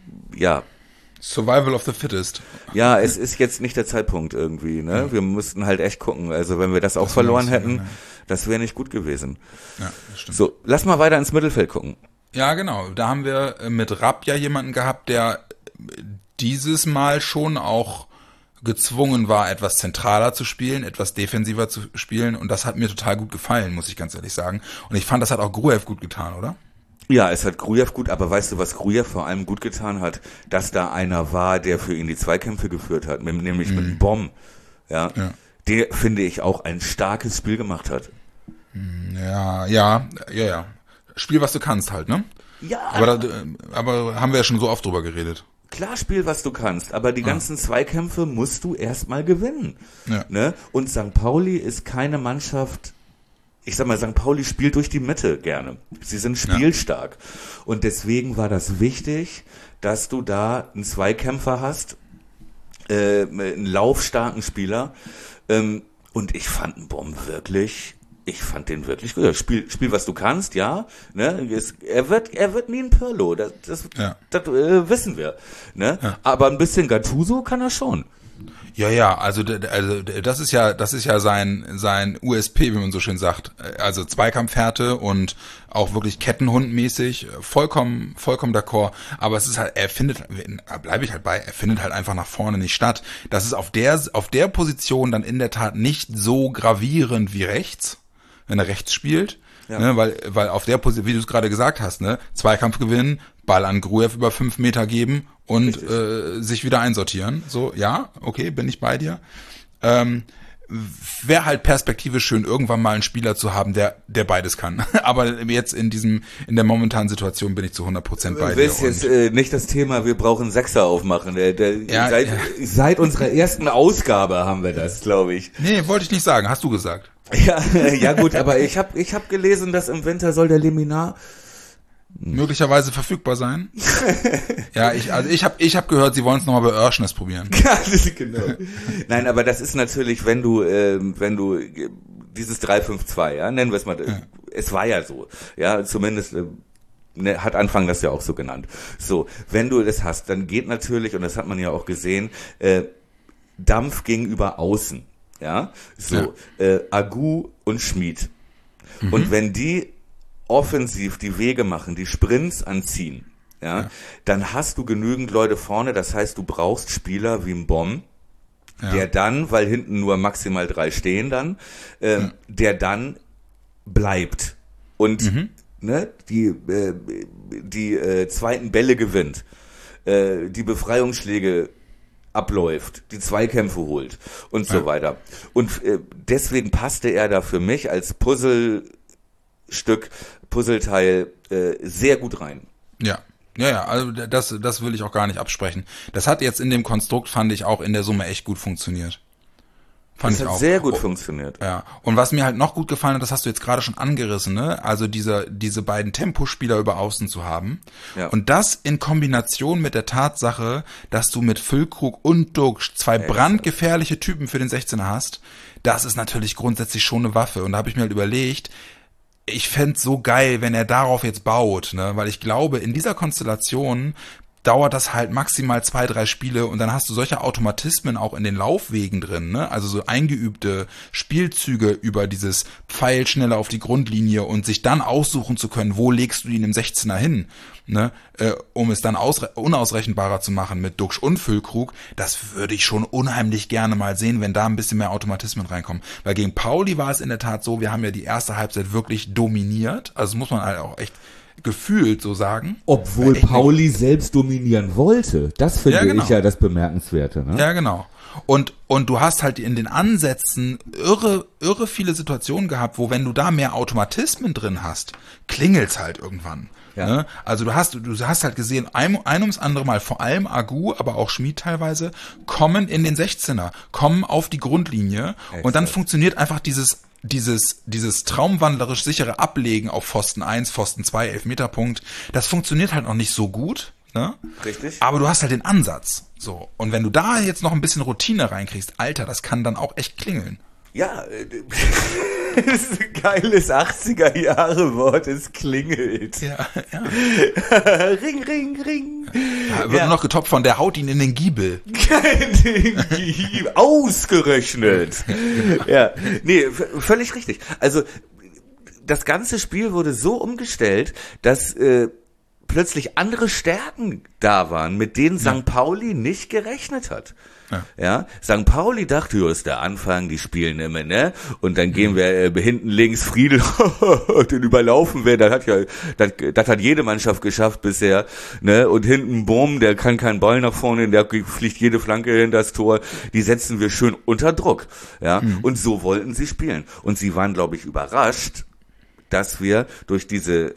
B: Survival of the Fittest.
C: Ja, es ist jetzt nicht der Zeitpunkt irgendwie, ne? Ja. Wir müssten halt echt gucken. Also wenn wir das auch verloren hätten, das wäre nicht gut gewesen.
B: Ja, das stimmt.
C: So, lass mal weiter ins Mittelfeld gucken.
B: Ja, genau. Da haben wir mit Rapp ja jemanden gehabt, der dieses Mal schon auch gezwungen war, etwas zentraler zu spielen, etwas defensiver zu spielen. Und das hat mir total gut gefallen, muss ich ganz ehrlich sagen. Und ich fand, das hat auch Gruev gut getan, oder?
C: Ja, es hat Grujew gut, aber weißt du, was Grujew vor allem gut getan hat? Dass da einer war, der für ihn die Zweikämpfe geführt hat, nämlich mit Bomb. Ja. Der, finde ich, auch ein starkes Spiel gemacht hat.
B: Ja. Spiel, was du kannst halt, ne?
C: Ja.
B: Aber haben wir ja schon so oft drüber geredet.
C: Klar, spiel, was du kannst, aber die ganzen Zweikämpfe musst du erstmal gewinnen.
B: Ja.
C: Ne? Und St. Pauli ist keine Mannschaft, ich sag mal, St. Pauli spielt durch die Mitte gerne. Sie sind spielstark. Und deswegen war das wichtig, dass du da einen Zweikämpfer hast, einen laufstarken Spieler. Und ich fand den Bomb wirklich gut. Spiel, was du kannst, ja. Ne? Er wird nie ein Pirlo, das wissen wir. Ne? Ja. Aber ein bisschen Gattuso kann er schon.
B: Ja, also das ist ja sein USP, wie man so schön sagt. Also Zweikampfhärte und auch wirklich Kettenhundmäßig, vollkommen d'accord. Aber es ist halt, er findet halt einfach nach vorne nicht statt. Das ist auf der Position dann in der Tat nicht so gravierend wie rechts, wenn er rechts spielt. Ja. Ne, weil auf der Position, wie du es gerade gesagt hast, ne, Zweikampf gewinnen, Ball an Gruev über 5 Meter geben und sich wieder einsortieren. So, ja, okay, bin ich bei dir. Wäre halt perspektivisch schön, irgendwann mal einen Spieler zu haben, der beides kann. Aber jetzt in der momentanen Situation bin ich zu 100% bei dir.
C: Du willst jetzt nicht das Thema, wir brauchen Sechser aufmachen. Seit unserer ersten Ausgabe haben wir das, glaube ich.
B: Nee, wollte ich nicht sagen, hast du gesagt.
C: Ja gut, aber ich hab gelesen, dass im Winter soll der Leminar
B: möglicherweise verfügbar sein. Ja, ich hab gehört, sie wollen es nochmal bei Oersnes probieren.
C: Ja, genau. Nein, aber das ist natürlich, wenn du dieses 3-5-2, ja, nennen wir es mal, es war ja so, ja, zumindest hat Anfang das ja auch so genannt. So, wenn du das hast, dann geht natürlich, und das hat man ja auch gesehen, Dampf gegenüber außen, ja, so, Agu und Schmid. Und wenn die offensiv die Wege machen, die Sprints anziehen, ja, dann hast du genügend Leute vorne, das heißt, du brauchst Spieler wie ein Bomb, der dann, weil hinten nur maximal 3 stehen dann, der dann bleibt und ne, die zweiten Bälle gewinnt, die Befreiungsschläge abläuft, die Zweikämpfe holt und so weiter. Und deswegen passte er da für mich als Puzzleteil sehr gut rein.
B: Ja, also das will ich auch gar nicht absprechen. Das hat jetzt in dem Konstrukt, fand ich, auch in der Summe echt gut funktioniert.
C: Das hat sehr gut funktioniert.
B: Ja. Und was mir halt noch gut gefallen hat, das hast du jetzt gerade schon angerissen, ne? Also diese beiden Tempospieler über Außen zu haben. Ja. Und das in Kombination mit der Tatsache, dass du mit Füllkrug und Duxch 2 brandgefährliche Typen für den 16er hast, das ist natürlich grundsätzlich schon eine Waffe. Und da habe ich mir halt überlegt, ich fänd's so geil, wenn er darauf jetzt baut, ne? Weil ich glaube, in dieser Konstellation dauert das halt maximal 2, 3 Spiele und dann hast du solche Automatismen auch in den Laufwegen drin, ne? Also so eingeübte Spielzüge über dieses Pfeil schneller auf die Grundlinie und sich dann aussuchen zu können, wo legst du ihn im 16er hin, ne? Um es dann unausrechenbarer zu machen mit Duxch und Füllkrug. Das würde ich schon unheimlich gerne mal sehen, wenn da ein bisschen mehr Automatismen reinkommen. Weil gegen Pauli war es in der Tat so, wir haben ja die erste Halbzeit wirklich dominiert, also muss man halt auch echt gefühlt so sagen.
D: Obwohl Pauli selbst dominieren wollte. Das finde ich ja das Bemerkenswerte. Ne?
B: Ja, genau. Und du hast halt in den Ansätzen irre viele Situationen gehabt, wo, wenn du da mehr Automatismen drin hast, klingelt's halt irgendwann. Ja. Ne? Also du hast halt gesehen, ein ums andere Mal, vor allem Agu, aber auch Schmid teilweise, kommen in den 16er, kommen auf die Grundlinie. Exakt. Und dann funktioniert einfach dieses traumwandlerisch sichere Ablegen auf Pfosten 1, Pfosten 2, Elfmeterpunkt, das funktioniert halt noch nicht so gut, ne?
C: Richtig.
B: Aber du hast halt den Ansatz, so. Und wenn du da jetzt noch ein bisschen Routine reinkriegst, Alter, das kann dann auch echt klingeln.
C: Ja, das ist ein geiles 80er-Jahre-Wort, es klingelt.
B: Ja.
C: Ring, ring, ring.
B: Ja, wird nur noch getoppt von, der haut ihn in den Giebel.
C: Ausgerechnet. Ja, nee, völlig richtig. Also, das ganze Spiel wurde so umgestellt, dass plötzlich andere Stärken da waren, mit denen St. Pauli nicht gerechnet hat. Ja, St. Pauli dachte, ja, ist der Anfang, die spielen immer, ne? Und dann gehen wir hinten links Friedel, den überlaufen wir, das hat jede Mannschaft geschafft bisher, ne? Und hinten Bohm, der kann keinen Ball nach vorne, der fliegt jede Flanke hinter das Tor, die setzen wir schön unter Druck, ja? Und so wollten sie spielen. Und sie waren, glaube ich, überrascht, dass wir durch diese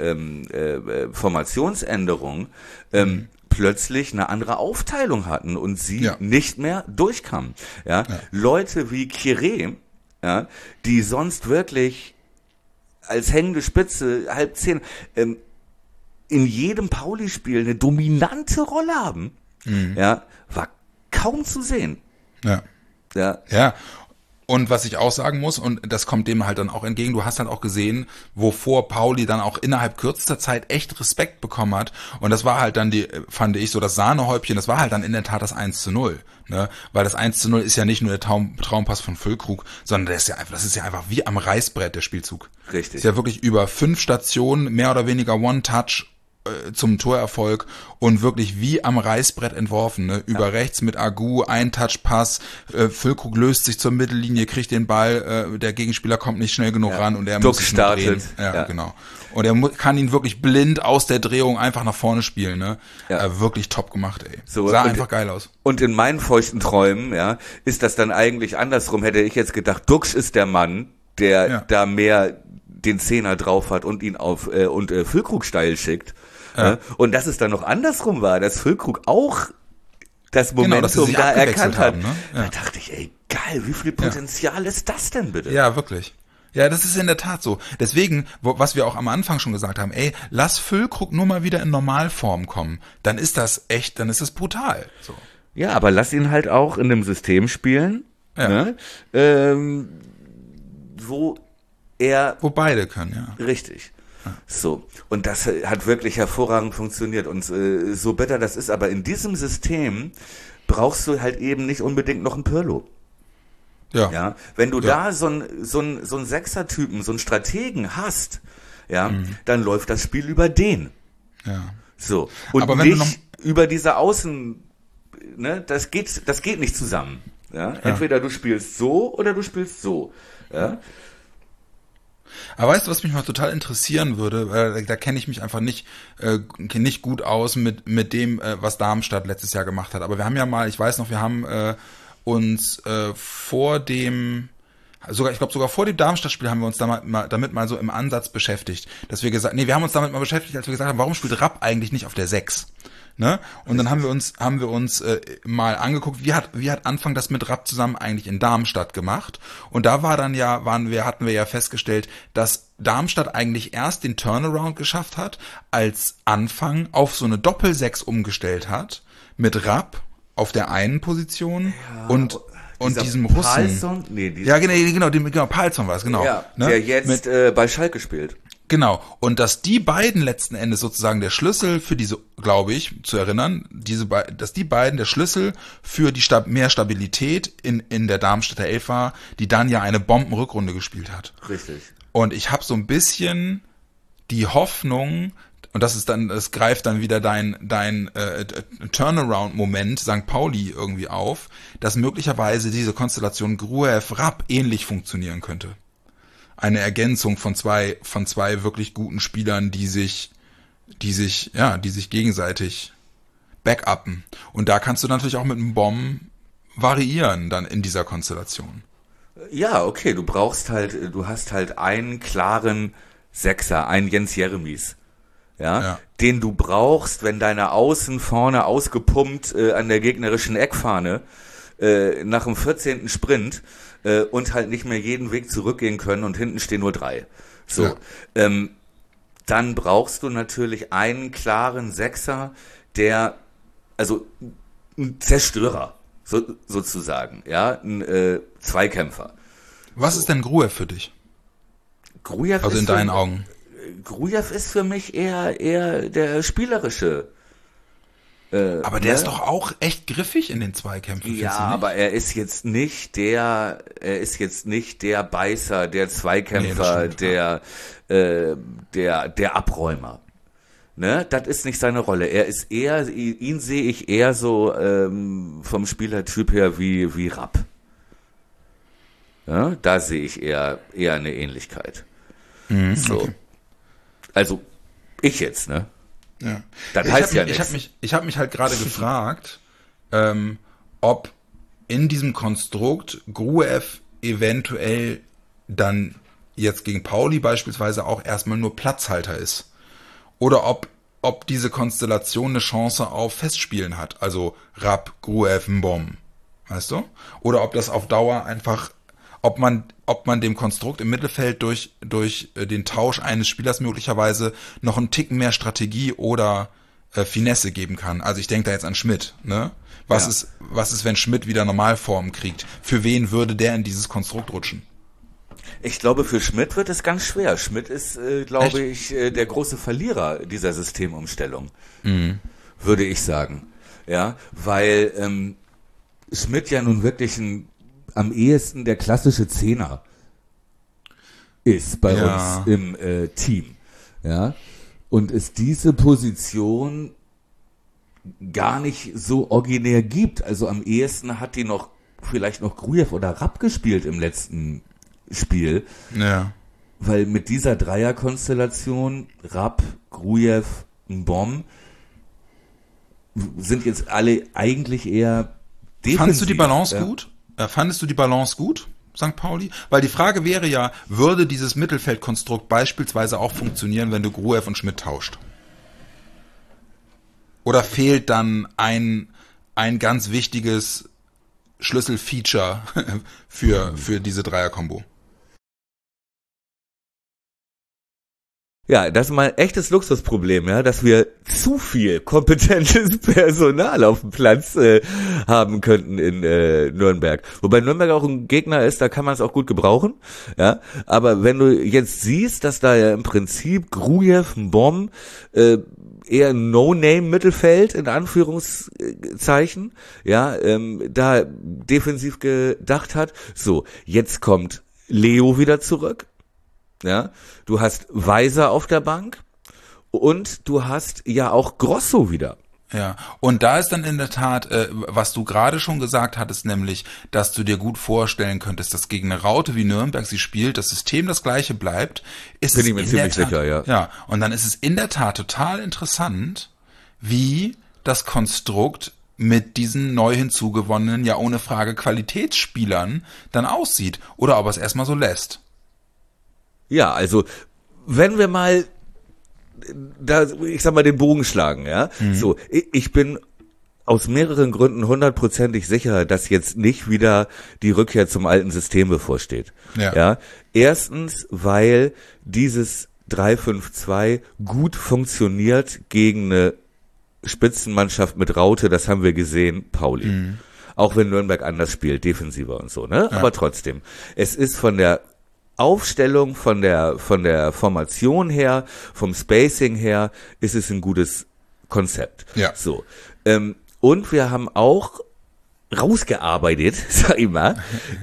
C: Formationsänderung plötzlich eine andere Aufteilung hatten und sie nicht mehr durchkamen. Ja? Leute wie Kire, die sonst wirklich als hängende Spitze, halb 10, in jedem Pauli-Spiel eine dominante Rolle haben, war kaum zu sehen.
B: Ja. Und was ich auch sagen muss, und das kommt dem halt dann auch entgegen, du hast halt auch gesehen, wovor Pauli dann auch innerhalb kürzester Zeit echt Respekt bekommen hat. Und das war halt dann fand ich so, das Sahnehäubchen, das war halt dann in der Tat das 1:0. Ne? Weil das 1:0 ist ja nicht nur der Traumpass von Füllkrug, sondern das ist ja einfach wie am Reißbrett, der Spielzug.
C: Richtig.
B: Ist ja wirklich über 5 Stationen, mehr oder weniger One-Touch zum Torerfolg und wirklich wie am Reißbrett entworfen, ne? Über rechts mit Agu, ein Touchpass, Füllkrug löst sich zur Mittellinie, kriegt den Ball, der Gegenspieler kommt nicht schnell genug ran und er muss sich nur drehen. Ja, genau. Und er kann ihn wirklich blind aus der Drehung einfach nach vorne spielen, ne? Wirklich top gemacht, ey.
C: So,
B: sah einfach geil aus.
C: Und in meinen feuchten Träumen, ist das dann eigentlich andersrum, hätte ich jetzt gedacht, Duxch ist der Mann, der da mehr den Zehner drauf hat und ihn auf Füllkrug steil schickt. Ja. Und dass es dann noch andersrum war, dass Füllkrug auch das Momentum da erkannt hat.
B: Haben, ne?
C: Da dachte ich, ey, geil, wie viel Potenzial ist das denn bitte?
B: Ja, wirklich. Ja, das ist in der Tat so. Deswegen, was wir auch am Anfang schon gesagt haben, ey, lass Füllkrug nur mal wieder in Normalform kommen. Dann ist das brutal. So.
C: Ja, aber lass ihn halt auch in einem System spielen, ne? Wo
B: Wo beide können, ja.
C: Richtig. So. Und das hat wirklich hervorragend funktioniert. Und so bitter das ist, aber in diesem System brauchst du halt eben nicht unbedingt noch einen Pirlo. Ja. Wenn du da so einen Sechser-Typen, so einen Strategen hast, dann läuft das Spiel über den.
B: Ja.
C: So. Und
B: aber wenn
C: nicht über diese Außen, ne, das geht nicht zusammen. Ja? Entweder du spielst so oder du spielst so. Ja.
B: Aber weißt du, was mich mal total interessieren würde, weil da kenne ich mich einfach nicht gut aus mit dem, was Darmstadt letztes Jahr gemacht hat. Aber wir haben ja mal, ich weiß noch, wir haben uns vor dem Darmstadt-Spiel haben wir uns damit mal so im Ansatz beschäftigt, dass wir wir haben uns damit mal beschäftigt, als wir gesagt haben, warum spielt Rapp eigentlich nicht auf der 6? Ne? Und dann haben wir uns mal angeguckt, wie hat Anfang das mit Rapp zusammen eigentlich in Darmstadt gemacht? Und da hatten wir ja festgestellt, dass Darmstadt eigentlich erst den Turnaround geschafft hat, als Anfang auf so eine Doppel-6 umgestellt hat, mit Rapp auf der einen Position und diesem Russen.
C: Palsson?
B: Genau, Palsson war es, genau.
C: Ja,
B: ne?
C: Der jetzt bei Schalke spielt.
B: Genau. Und dass die beiden letzten Endes sozusagen der Schlüssel für diese, glaube ich, zu erinnern, dass die beiden der Schlüssel für die mehr Stabilität in der Darmstädter Elf war, die dann ja eine Bombenrückrunde gespielt hat.
C: Richtig.
B: Und ich habe so ein bisschen die Hoffnung, und das greift dann wieder dein Turnaround-Moment St. Pauli irgendwie auf, dass möglicherweise diese Konstellation Gruev-Rapp ähnlich funktionieren könnte. Eine Ergänzung von zwei wirklich guten Spielern, die sich gegenseitig backuppen. Und da kannst du natürlich auch mit einem Bomben variieren dann in dieser Konstellation.
C: Ja, okay, du hast halt einen klaren Sechser, einen Jens Jeremies. Ja, den du brauchst, wenn deine Außen vorne ausgepumpt an der gegnerischen Eckfahne nach dem 14. Sprint und halt nicht mehr jeden Weg zurückgehen können und hinten stehen nur 3. So, dann brauchst du natürlich einen klaren Sechser, also ein Zerstörer sozusagen, ein Zweikämpfer.
B: Was ist denn Gruev für dich?
C: Gruev
B: also in deinen Augen?
C: Grujew ist für mich eher der spielerische.
B: Aber der ist doch auch echt griffig in den Zweikämpfen.
C: Ja, aber er ist jetzt nicht der Beißer, der Zweikämpfer, der Abräumer. Ne, das ist nicht seine Rolle. Ihn sehe ich eher so vom Spielertyp her wie Rapp. Ja, da sehe ich eher eine Ähnlichkeit. So.
B: Okay.
C: Also, ich jetzt, ne?
B: Ja.
C: Das heißt ja
B: nichts.
C: nichts.
B: Ich hab mich halt gerade gefragt, ob in diesem Konstrukt Gruev eventuell dann jetzt gegen Pauli beispielsweise auch erstmal nur Platzhalter ist. Oder ob diese Konstellation eine Chance auf Festspielen hat. Also Rapp, Gruev, Mbom. Weißt du? Oder ob das auf Dauer einfach, ob man dem Konstrukt im Mittelfeld durch den Tausch eines Spielers möglicherweise noch einen Ticken mehr Strategie oder Finesse geben kann. Also ich denke da jetzt an Schmidt, ne? Was ist, wenn Schmidt wieder Normalformen kriegt? Für wen würde der in dieses Konstrukt rutschen?
C: Ich glaube, für Schmidt wird es ganz schwer. Schmidt ist, glaube ich, der große Verlierer dieser Systemumstellung. Würde ich sagen. Ja, weil Schmidt ja nun wirklich am ehesten der klassische Zehner ist bei uns im Team. Ja, und es diese Position gar nicht so originär gibt. Also am ehesten hat die vielleicht noch Grujew oder Rapp gespielt im letzten Spiel.
B: Ja.
C: Weil mit dieser Dreierkonstellation Rapp, Grujew, Mbom sind jetzt alle eigentlich eher defensiv.
B: Fandest du die Balance gut? Fandest du die Balance gut, St. Pauli? Weil die Frage wäre ja, würde dieses Mittelfeldkonstrukt beispielsweise auch funktionieren, wenn du Gruev und Schmidt tauscht? Oder fehlt dann ein ganz wichtiges Schlüsselfeature für diese Dreier-Kombo?
C: Ja, das ist mal ein echtes Luxusproblem, ja, dass wir zu viel kompetentes Personal auf dem Platz haben könnten in Nürnberg. Wobei Nürnberg auch ein Gegner ist, da kann man es auch gut gebrauchen, ja. Aber wenn du jetzt siehst, dass da ja im Prinzip Grujew, Mbom, eher No-Name-Mittelfeld, in Anführungszeichen, ja, da defensiv gedacht hat. So, jetzt kommt Leo wieder zurück. Ja, du hast Weiser auf der Bank und du hast ja auch Grosso wieder.
B: Ja, und da ist dann in der Tat, was du gerade schon gesagt hattest, nämlich, dass du dir gut vorstellen könntest, dass gegen eine Raute wie Nürnberg sie spielt, das System das gleiche bleibt.
C: Bin ich mir ziemlich sicher, ja.
B: Ja, und dann ist es in der Tat total interessant, wie das Konstrukt mit diesen neu hinzugewonnenen, ja ohne Frage Qualitätsspielern dann aussieht. Oder ob er es erstmal so lässt.
C: Ja, also wenn wir mal da, ich sag mal, den Bogen schlagen, ja. So, ich bin aus mehreren Gründen 100%ig sicher, dass jetzt nicht wieder die Rückkehr zum alten System bevorsteht. Ja. Erstens, weil dieses 3-5-2 gut funktioniert gegen eine Spitzenmannschaft mit Raute, das haben wir gesehen, Pauli. Auch wenn Nürnberg anders spielt, defensiver und so, ne? Ja. Aber trotzdem, es ist von der Aufstellung, von der Formation her, vom Spacing her, ist es ein gutes Konzept.
B: Ja.
C: So. Und wir haben auch rausgearbeitet, sag ich mal,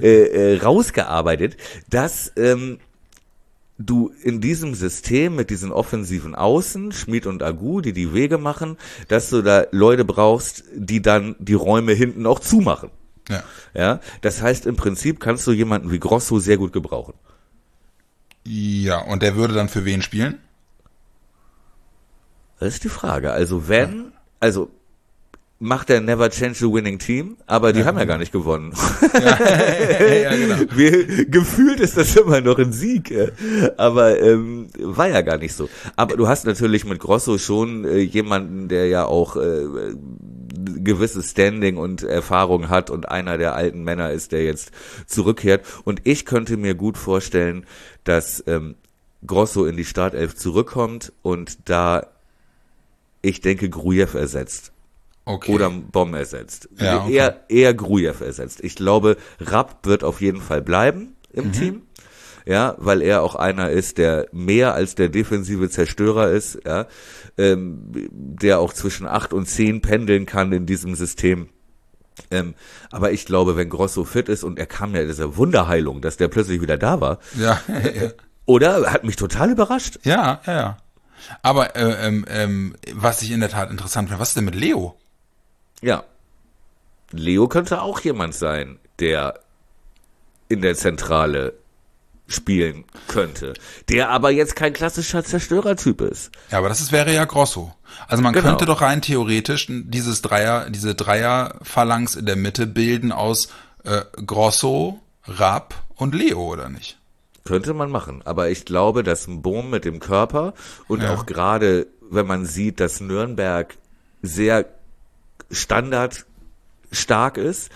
C: dass du in diesem System mit diesen offensiven Außen, Schmid und Agu, die Wege machen, dass du da Leute brauchst, die dann die Räume hinten auch zumachen.
B: Ja.
C: Ja. Das heißt, im Prinzip kannst du jemanden wie Grosso sehr gut gebrauchen.
B: Ja, und der würde dann für wen spielen?
C: Das ist die Frage. Also macht er Never Change the Winning Team, aber die haben ja gar nicht gewonnen.
B: Ja, genau.
C: Gefühlt ist das immer noch ein Sieg, aber war ja gar nicht so. Aber du hast natürlich mit Grosso schon jemanden, der ja auch gewisses Standing und Erfahrung hat und einer der alten Männer ist, der jetzt zurückkehrt. Und ich könnte mir gut vorstellen, dass Grosso in die Startelf zurückkommt und da, ich denke, Grujew ersetzt.
B: Okay.
C: Oder Mbom ersetzt.
B: Ja, okay.
C: Eher Grujew ersetzt. Ich glaube, Rapp wird auf jeden Fall bleiben im Team. Ja, weil er auch einer ist, der mehr als der defensive Zerstörer ist, ja, der auch zwischen 8 und 10 pendeln kann in diesem System. Aber ich glaube, wenn Grosso fit ist und er kam ja diese Wunderheilung, dass der plötzlich wieder da war.
B: Ja.
C: Oder hat mich total überrascht.
B: Ja. Aber was ich in der Tat interessant finde, was ist denn mit Leo?
C: Ja. Leo könnte auch jemand sein, der in der Zentrale spielen könnte, der aber jetzt kein klassischer Zerstörertyp ist.
B: Ja, aber wäre ja Grosso. Also man könnte doch rein theoretisch diese Dreier-Phalanx in der Mitte bilden aus Grosso, Rapp und Leo, oder nicht?
C: Könnte man machen, aber ich glaube, dass ein Bohm mit dem Körper und auch gerade, wenn man sieht, dass Nürnberg sehr standardstark ist,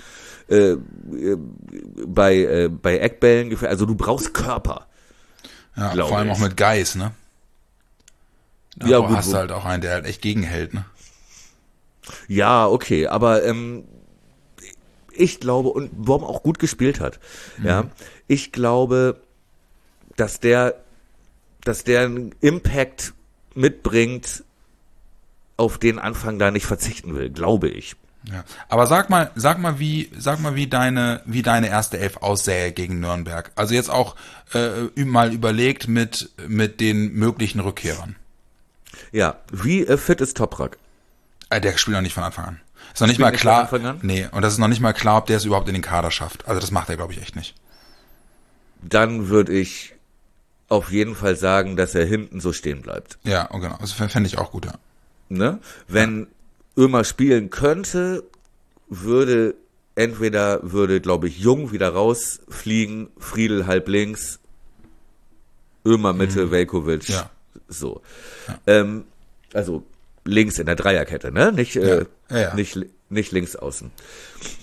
C: bei Eckbällen, also du brauchst Körper.
B: Ja, vor allem auch mit Geis, ne?
C: Ja,
B: gut, hast du halt auch einen, der halt echt gegenhält, ne?
C: Ja, okay, aber ich glaube, und Bohm auch gut gespielt hat, ja, ich glaube, dass der einen Impact mitbringt, auf den Anfang da nicht verzichten will, glaube ich.
B: Ja, aber sag mal, wie deine erste Elf aussähe gegen Nürnberg. Also jetzt auch mal überlegt mit den möglichen Rückkehrern.
C: Ja, wie fit ist Toprak?
B: Der spielt noch nicht von Anfang an. Ist noch nicht mal klar. Nee, und das ist noch nicht mal klar, ob der es überhaupt in den Kader schafft. Also das macht er, glaube ich, echt nicht.
C: Dann würde ich auf jeden Fall sagen, dass er hinten so stehen bleibt.
B: Ja, genau. Das fände ich auch gut, ja.
C: Ne? Wenn Ömer spielen könnte, würde, glaube ich, Jung wieder rausfliegen, Friedl halb links, Ömer Mitte, Veljkovic, so. Ja. Also links in der Dreierkette, ne? Nicht links außen.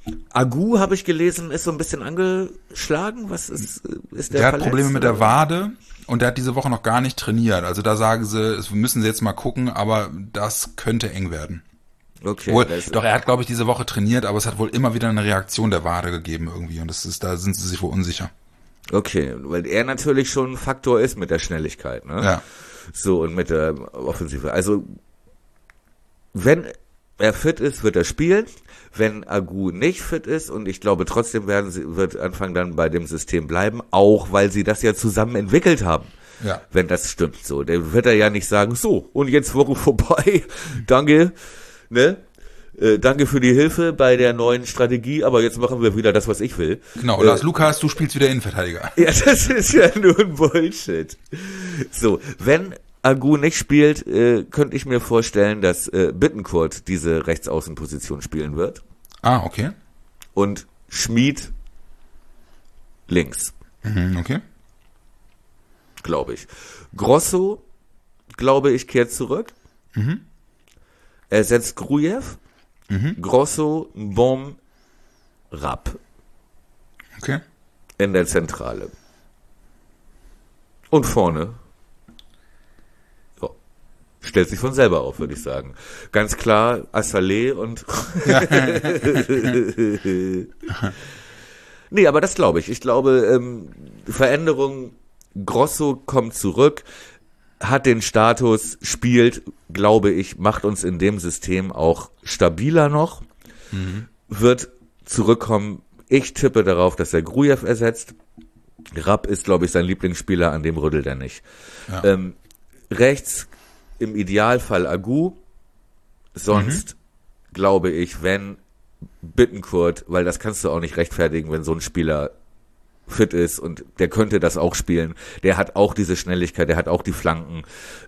C: Agu, habe ich gelesen, ist so ein bisschen angeschlagen. Was ist der
B: Der hat
C: verletzt,
B: Probleme mit
C: oder?
B: der Wade und der hat diese Woche noch gar nicht trainiert. Also da sagen sie, das müssen sie jetzt mal gucken, aber das könnte eng werden.
C: Okay.
B: Doch, er hat, glaube ich, diese Woche trainiert, aber es hat wohl immer wieder eine Reaktion der Wade gegeben irgendwie und da sind sie sich wohl unsicher.
C: Okay, weil er natürlich schon ein Faktor ist mit der Schnelligkeit, ne?
B: Ja.
C: So, und mit der Offensive. Also, wenn er fit ist, wird er spielen. Wenn Agu nicht fit ist, und ich glaube trotzdem wird Anfang dann bei dem System bleiben, auch weil sie das ja zusammen entwickelt haben.
B: Ja.
C: Wenn das stimmt so. Der wird er ja nicht sagen, so, und jetzt Woche vorbei, danke, ne? Danke für die Hilfe bei der neuen Strategie, aber jetzt machen wir wieder das, was ich will.
B: Genau, Lars Lukas, du spielst wieder Innenverteidiger.
C: Ja, das ist ja nur ein Bullshit. So, wenn Agu nicht spielt, könnte ich mir vorstellen, dass Bittencourt diese Rechtsaußenposition spielen wird.
B: Ah, okay.
C: Und Schmid links,
B: Okay.
C: glaube ich. Grosso, glaube ich, kehrt zurück. Ersetzt Grujew. Grosso, Bom, Rapp
B: Okay.
C: in der Zentrale. Und vorne stellt sich von selber auf, würde ich sagen. Ganz klar, Assalé und nee, aber das glaube ich. Ich glaube, Veränderung, Grosso kommt zurück, hat den Status, spielt, glaube ich, macht uns in dem System auch stabiler noch, wird zurückkommen. Ich tippe darauf, dass er Grujew ersetzt. Rapp ist, glaube ich, sein Lieblingsspieler, an dem rüttelt er nicht.
B: Ja.
C: Rechts im Idealfall Agu, sonst glaube ich, wenn Bittencourt, weil das kannst du auch nicht rechtfertigen, wenn so ein Spieler fit ist und der könnte das auch spielen, der hat auch diese Schnelligkeit, der hat auch die Flanken,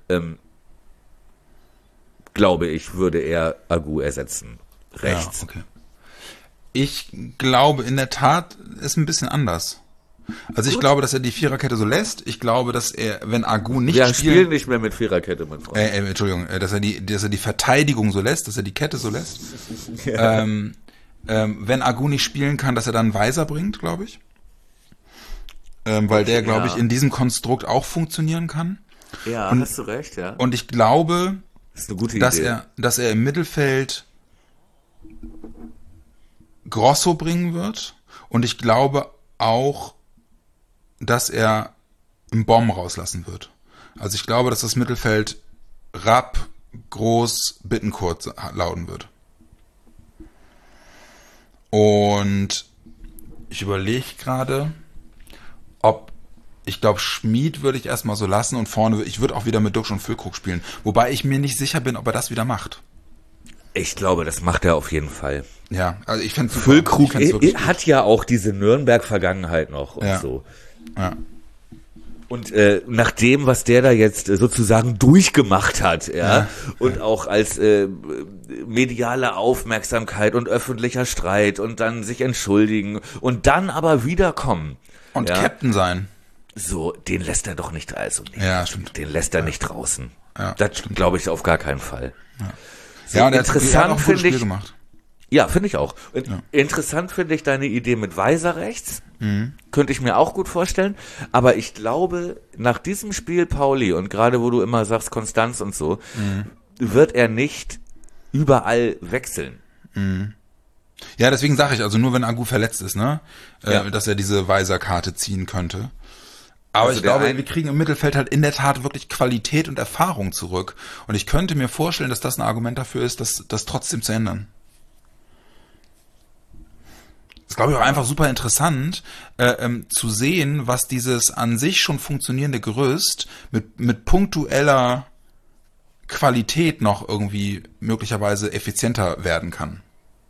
C: glaube ich, würde er Agu ersetzen. Rechts.
B: Ja, okay. Ich glaube, in der Tat ist ein bisschen anders. Also ich glaube, dass er die Viererkette so lässt. Ich glaube, dass er, wenn Agu nicht
C: Wir spielen nicht mehr mit Viererkette, mein Freund.
B: Entschuldigung, dass er die Verteidigung so lässt, dass er die Kette so lässt. Ja. Wenn Agu nicht spielen kann, dass er dann Weiser bringt, glaube ich. Weil der, glaube ich, in diesem Konstrukt auch funktionieren kann.
C: Ja, hast du recht, ja.
B: Und ich glaube,
C: das ist eine gute
B: dass
C: Idee.
B: dass er im Mittelfeld Grosso bringen wird. Und ich glaube auch, dass er einen Bomb rauslassen wird. Also ich glaube, dass das Mittelfeld Rapp, Groß, Bittencourt lauten wird. Und ich überlege gerade, ich glaube, Schmid würde ich erstmal so lassen und vorne, ich würde auch wieder mit Duxch und Füllkrug spielen. Wobei ich mir nicht sicher bin, ob er das wieder macht.
C: Ich glaube, das macht er auf jeden Fall.
B: Ja, also ich fände
C: Füllkrug hat ja auch diese Nürnberg-Vergangenheit noch und so.
B: Ja.
C: Und nach dem, was der da jetzt sozusagen durchgemacht hat, und auch als mediale Aufmerksamkeit und öffentlicher Streit und dann sich entschuldigen und dann aber wiederkommen.
B: Und Captain sein.
C: So, den lässt er doch nicht,
B: ja, stimmt.
C: Den lässt er nicht draußen.
B: Ja,
C: das glaube ich auf gar keinen Fall.
B: Ja,
C: so,
B: ja, und
C: interessant finde ich.
B: Gemacht.
C: Ja, finde ich auch.
B: Ja.
C: Interessant finde ich deine Idee mit Weiser rechts. Könnte ich mir auch gut vorstellen. Aber ich glaube, nach diesem Spiel, Pauli, und gerade wo du immer sagst, Konstanz und so, wird er nicht überall wechseln.
B: Ja, deswegen sage ich, also nur wenn Agu verletzt ist, ne, dass er diese Weiser-Karte ziehen könnte. Aber also ich glaube, wir kriegen im Mittelfeld halt in der Tat wirklich Qualität und Erfahrung zurück. Und ich könnte mir vorstellen, dass das ein Argument dafür ist, das trotzdem zu ändern. Das ist, glaube ich, auch einfach super interessant, zu sehen, was dieses an sich schon funktionierende Gerüst mit punktueller Qualität noch irgendwie möglicherweise effizienter werden kann.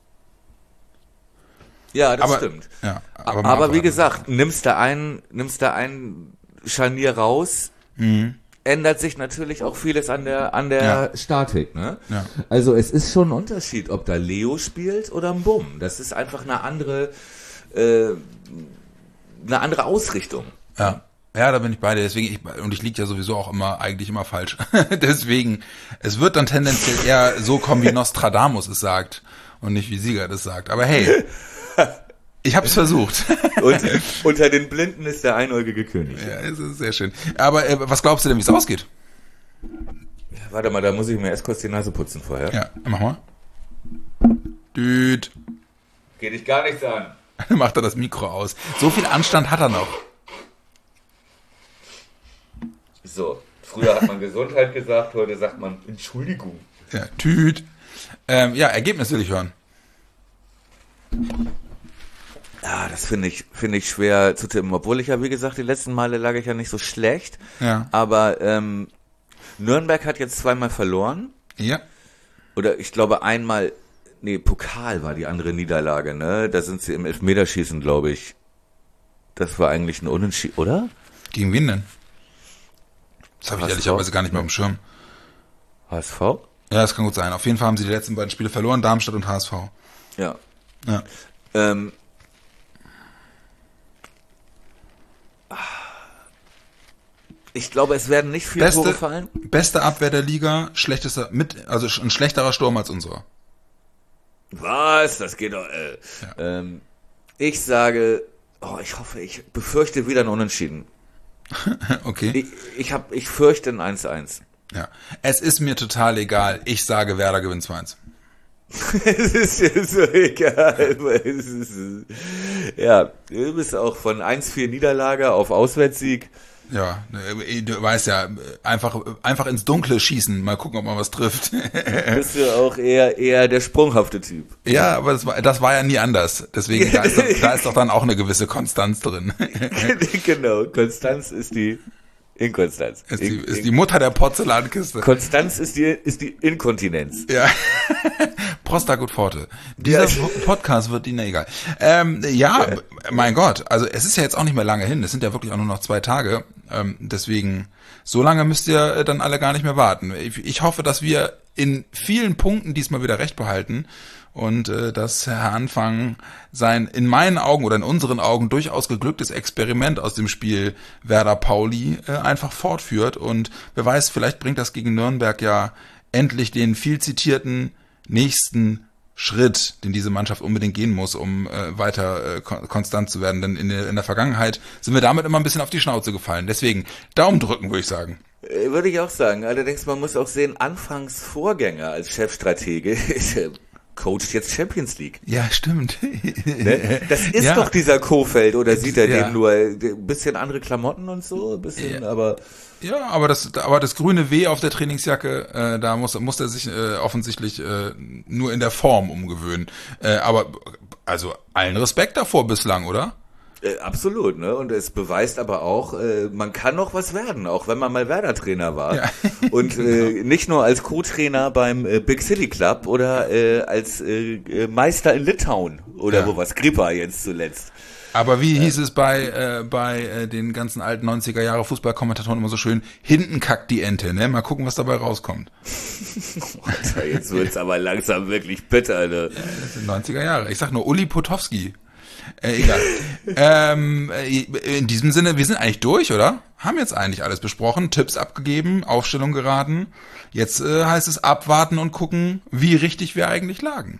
C: Ja, das stimmt.
B: Ja,
C: aber wie gesagt, nimmst da ein Scharnier raus, ändert sich natürlich auch vieles an der Statik, ne?
B: Ja.
C: Also es ist schon ein Unterschied, ob da Leo spielt oder ein Bumm. Das ist einfach eine andere Ausrichtung.
B: Ja. Ja, da bin ich bei dir. Deswegen, ich liege ja sowieso auch eigentlich immer falsch. Deswegen, es wird dann tendenziell eher so kommen, wie Nostradamus es sagt und nicht wie Sieger das sagt. Aber hey, Ich hab's versucht.
C: Und unter den Blinden ist der einäugige König.
B: Ja, das ist sehr schön. Aber was glaubst du denn, wie es ausgeht?
C: Warte mal, da muss ich mir erst kurz die Nase putzen vorher.
B: Ja, mach mal. Düt.
C: Geht dich gar nichts an.
B: Macht er das Mikro aus. So viel Anstand hat er noch.
C: So, früher hat man Gesundheit gesagt, heute sagt man Entschuldigung.
B: Ja, Tüt. Ja, Ergebnis will ich hören.
C: Ja, das finde ich schwer zu tippen. Obwohl ich ja, wie gesagt, die letzten Male lag ich ja nicht so schlecht.
B: Ja.
C: Aber Nürnberg hat jetzt zweimal verloren.
B: Ja.
C: Oder ich glaube einmal, Pokal war die andere Niederlage, ne? Da sind sie im Elfmeterschießen, glaube ich. Das war eigentlich ein Unentschieden, oder?
B: Gegen wen denn? Das habe ich ehrlicherweise gar nicht mehr auf dem Schirm.
C: HSV?
B: Ja, das kann gut sein. Auf jeden Fall haben sie die letzten beiden Spiele verloren, Darmstadt und HSV.
C: Ja.
B: Ja.
C: Ich glaube, es werden nicht viele Tore fallen.
B: Beste Abwehr der Liga, also ein schlechterer Sturm als unserer.
C: Was? Das geht doch.
B: Ja.
C: Ich sage, ich befürchte wieder ein Unentschieden.
B: Okay.
C: Ich fürchte ein 1-1.
B: Ja. Es ist mir total egal. Ich sage, Werder gewinnt 2-1.
C: Es ist dir so egal. Ja, du bist auch von 1-4 Niederlage auf Auswärtssieg.
B: Ja, du weißt ja, einfach ins Dunkle schießen, mal gucken, ob man was trifft.
C: Bist du auch eher der sprunghafte Typ.
B: Ja, aber das war ja nie anders. Deswegen, da ist doch dann auch eine gewisse Konstanz drin.
C: Genau, Konstanz ist die Inkonstanz.
B: Ist die Mutter der Porzellankiste.
C: Konstanz ist die Inkontinenz.
B: Ja. Prostagut Forte. Dieser Podcast wird Ihnen egal. Ja, mein Gott, also es ist ja jetzt auch nicht mehr lange hin. Es sind ja wirklich auch nur noch 2 Tage. Deswegen, so lange müsst ihr dann alle gar nicht mehr warten. Ich hoffe, dass wir in vielen Punkten diesmal wieder recht behalten und dass Herr Anfang sein in meinen Augen oder in unseren Augen durchaus geglücktes Experiment aus dem Spiel Werder Pauli einfach fortführt. Und wer weiß, vielleicht bringt das gegen Nürnberg ja endlich den viel zitierten nächsten Schritt, den diese Mannschaft unbedingt gehen muss, um weiter konstant zu werden. Denn in der Vergangenheit sind wir damit immer ein bisschen auf die Schnauze gefallen. Deswegen Daumen drücken, würde ich sagen.
C: Würde ich auch sagen. Allerdings, man muss auch sehen, Anfangs Vorgänger als Chefstratege coacht jetzt Champions League.
B: Ja, stimmt.
C: Ne? Das ist doch dieser Kofeld, oder sieht er den nur ein bisschen andere Klamotten und so, ein bisschen, aber...
B: Ja, aber das grüne W auf der Trainingsjacke, da muss er sich offensichtlich nur in der Form umgewöhnen. Aber also allen Respekt davor bislang, oder?
C: Absolut, ne? Und es beweist aber auch, man kann noch was werden, auch wenn man mal Werder-Trainer war. Ja. Und nicht nur als Co-Trainer beim Big City Club oder als Meister in Litauen oder wo war Skripal jetzt zuletzt.
B: Aber wie hieß es bei den ganzen alten 90er Jahre Fußballkommentatoren immer so schön, hinten kackt die Ente, ne? Mal gucken, was dabei rauskommt.
C: Alter, jetzt wird's aber langsam wirklich bitter, ne?
B: Ja, das sind 90er Jahre. Ich sag nur Uli Potowski. Egal. In diesem Sinne, wir sind eigentlich durch, oder? Haben jetzt eigentlich alles besprochen, Tipps abgegeben, Aufstellung geraten. Jetzt heißt es abwarten und gucken, wie richtig wir eigentlich lagen.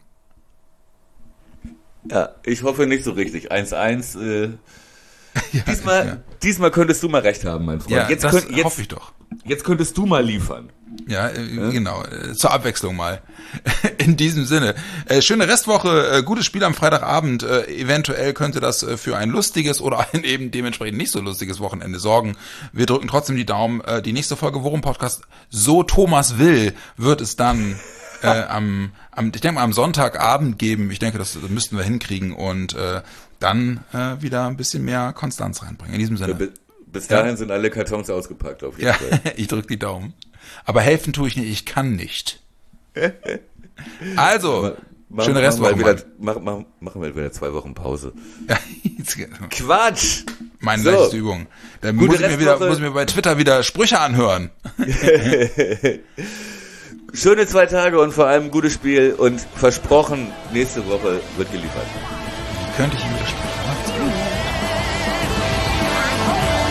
C: Ja, ich hoffe nicht so richtig. 1-1. Diesmal könntest du mal recht haben, mein Freund.
B: Ja, jetzt hoffe ich doch.
C: Jetzt könntest du mal liefern.
B: Ja, genau. Zur Abwechslung mal. In diesem Sinne. Schöne Restwoche, gutes Spiel am Freitagabend. Eventuell könnte das für ein lustiges oder ein eben dementsprechend nicht so lustiges Wochenende sorgen. Wir drücken trotzdem die Daumen. Die nächste Folge Worum Podcast, so Thomas will, wird es dann ich denke mal am Sonntagabend geben. Ich denke, das müssten wir hinkriegen und dann wieder ein bisschen mehr Konstanz reinbringen. In diesem Sinne.
C: Bis dahin sind alle Kartons ausgepackt auf jeden Fall.
B: Ich drücke die Daumen. Aber helfen tue ich nicht, ich kann nicht. Also, schöne Restwoche.
C: Machen wir wieder 2 Wochen Pause.
B: Genau.
C: Quatsch!
B: Meine leichte Übung. Dann muss ich mir bei Twitter wieder Sprüche anhören.
C: Schöne 2 Tage und vor allem gutes Spiel und versprochen, nächste Woche wird geliefert.
B: Wie könnte ich ihm widersprechen?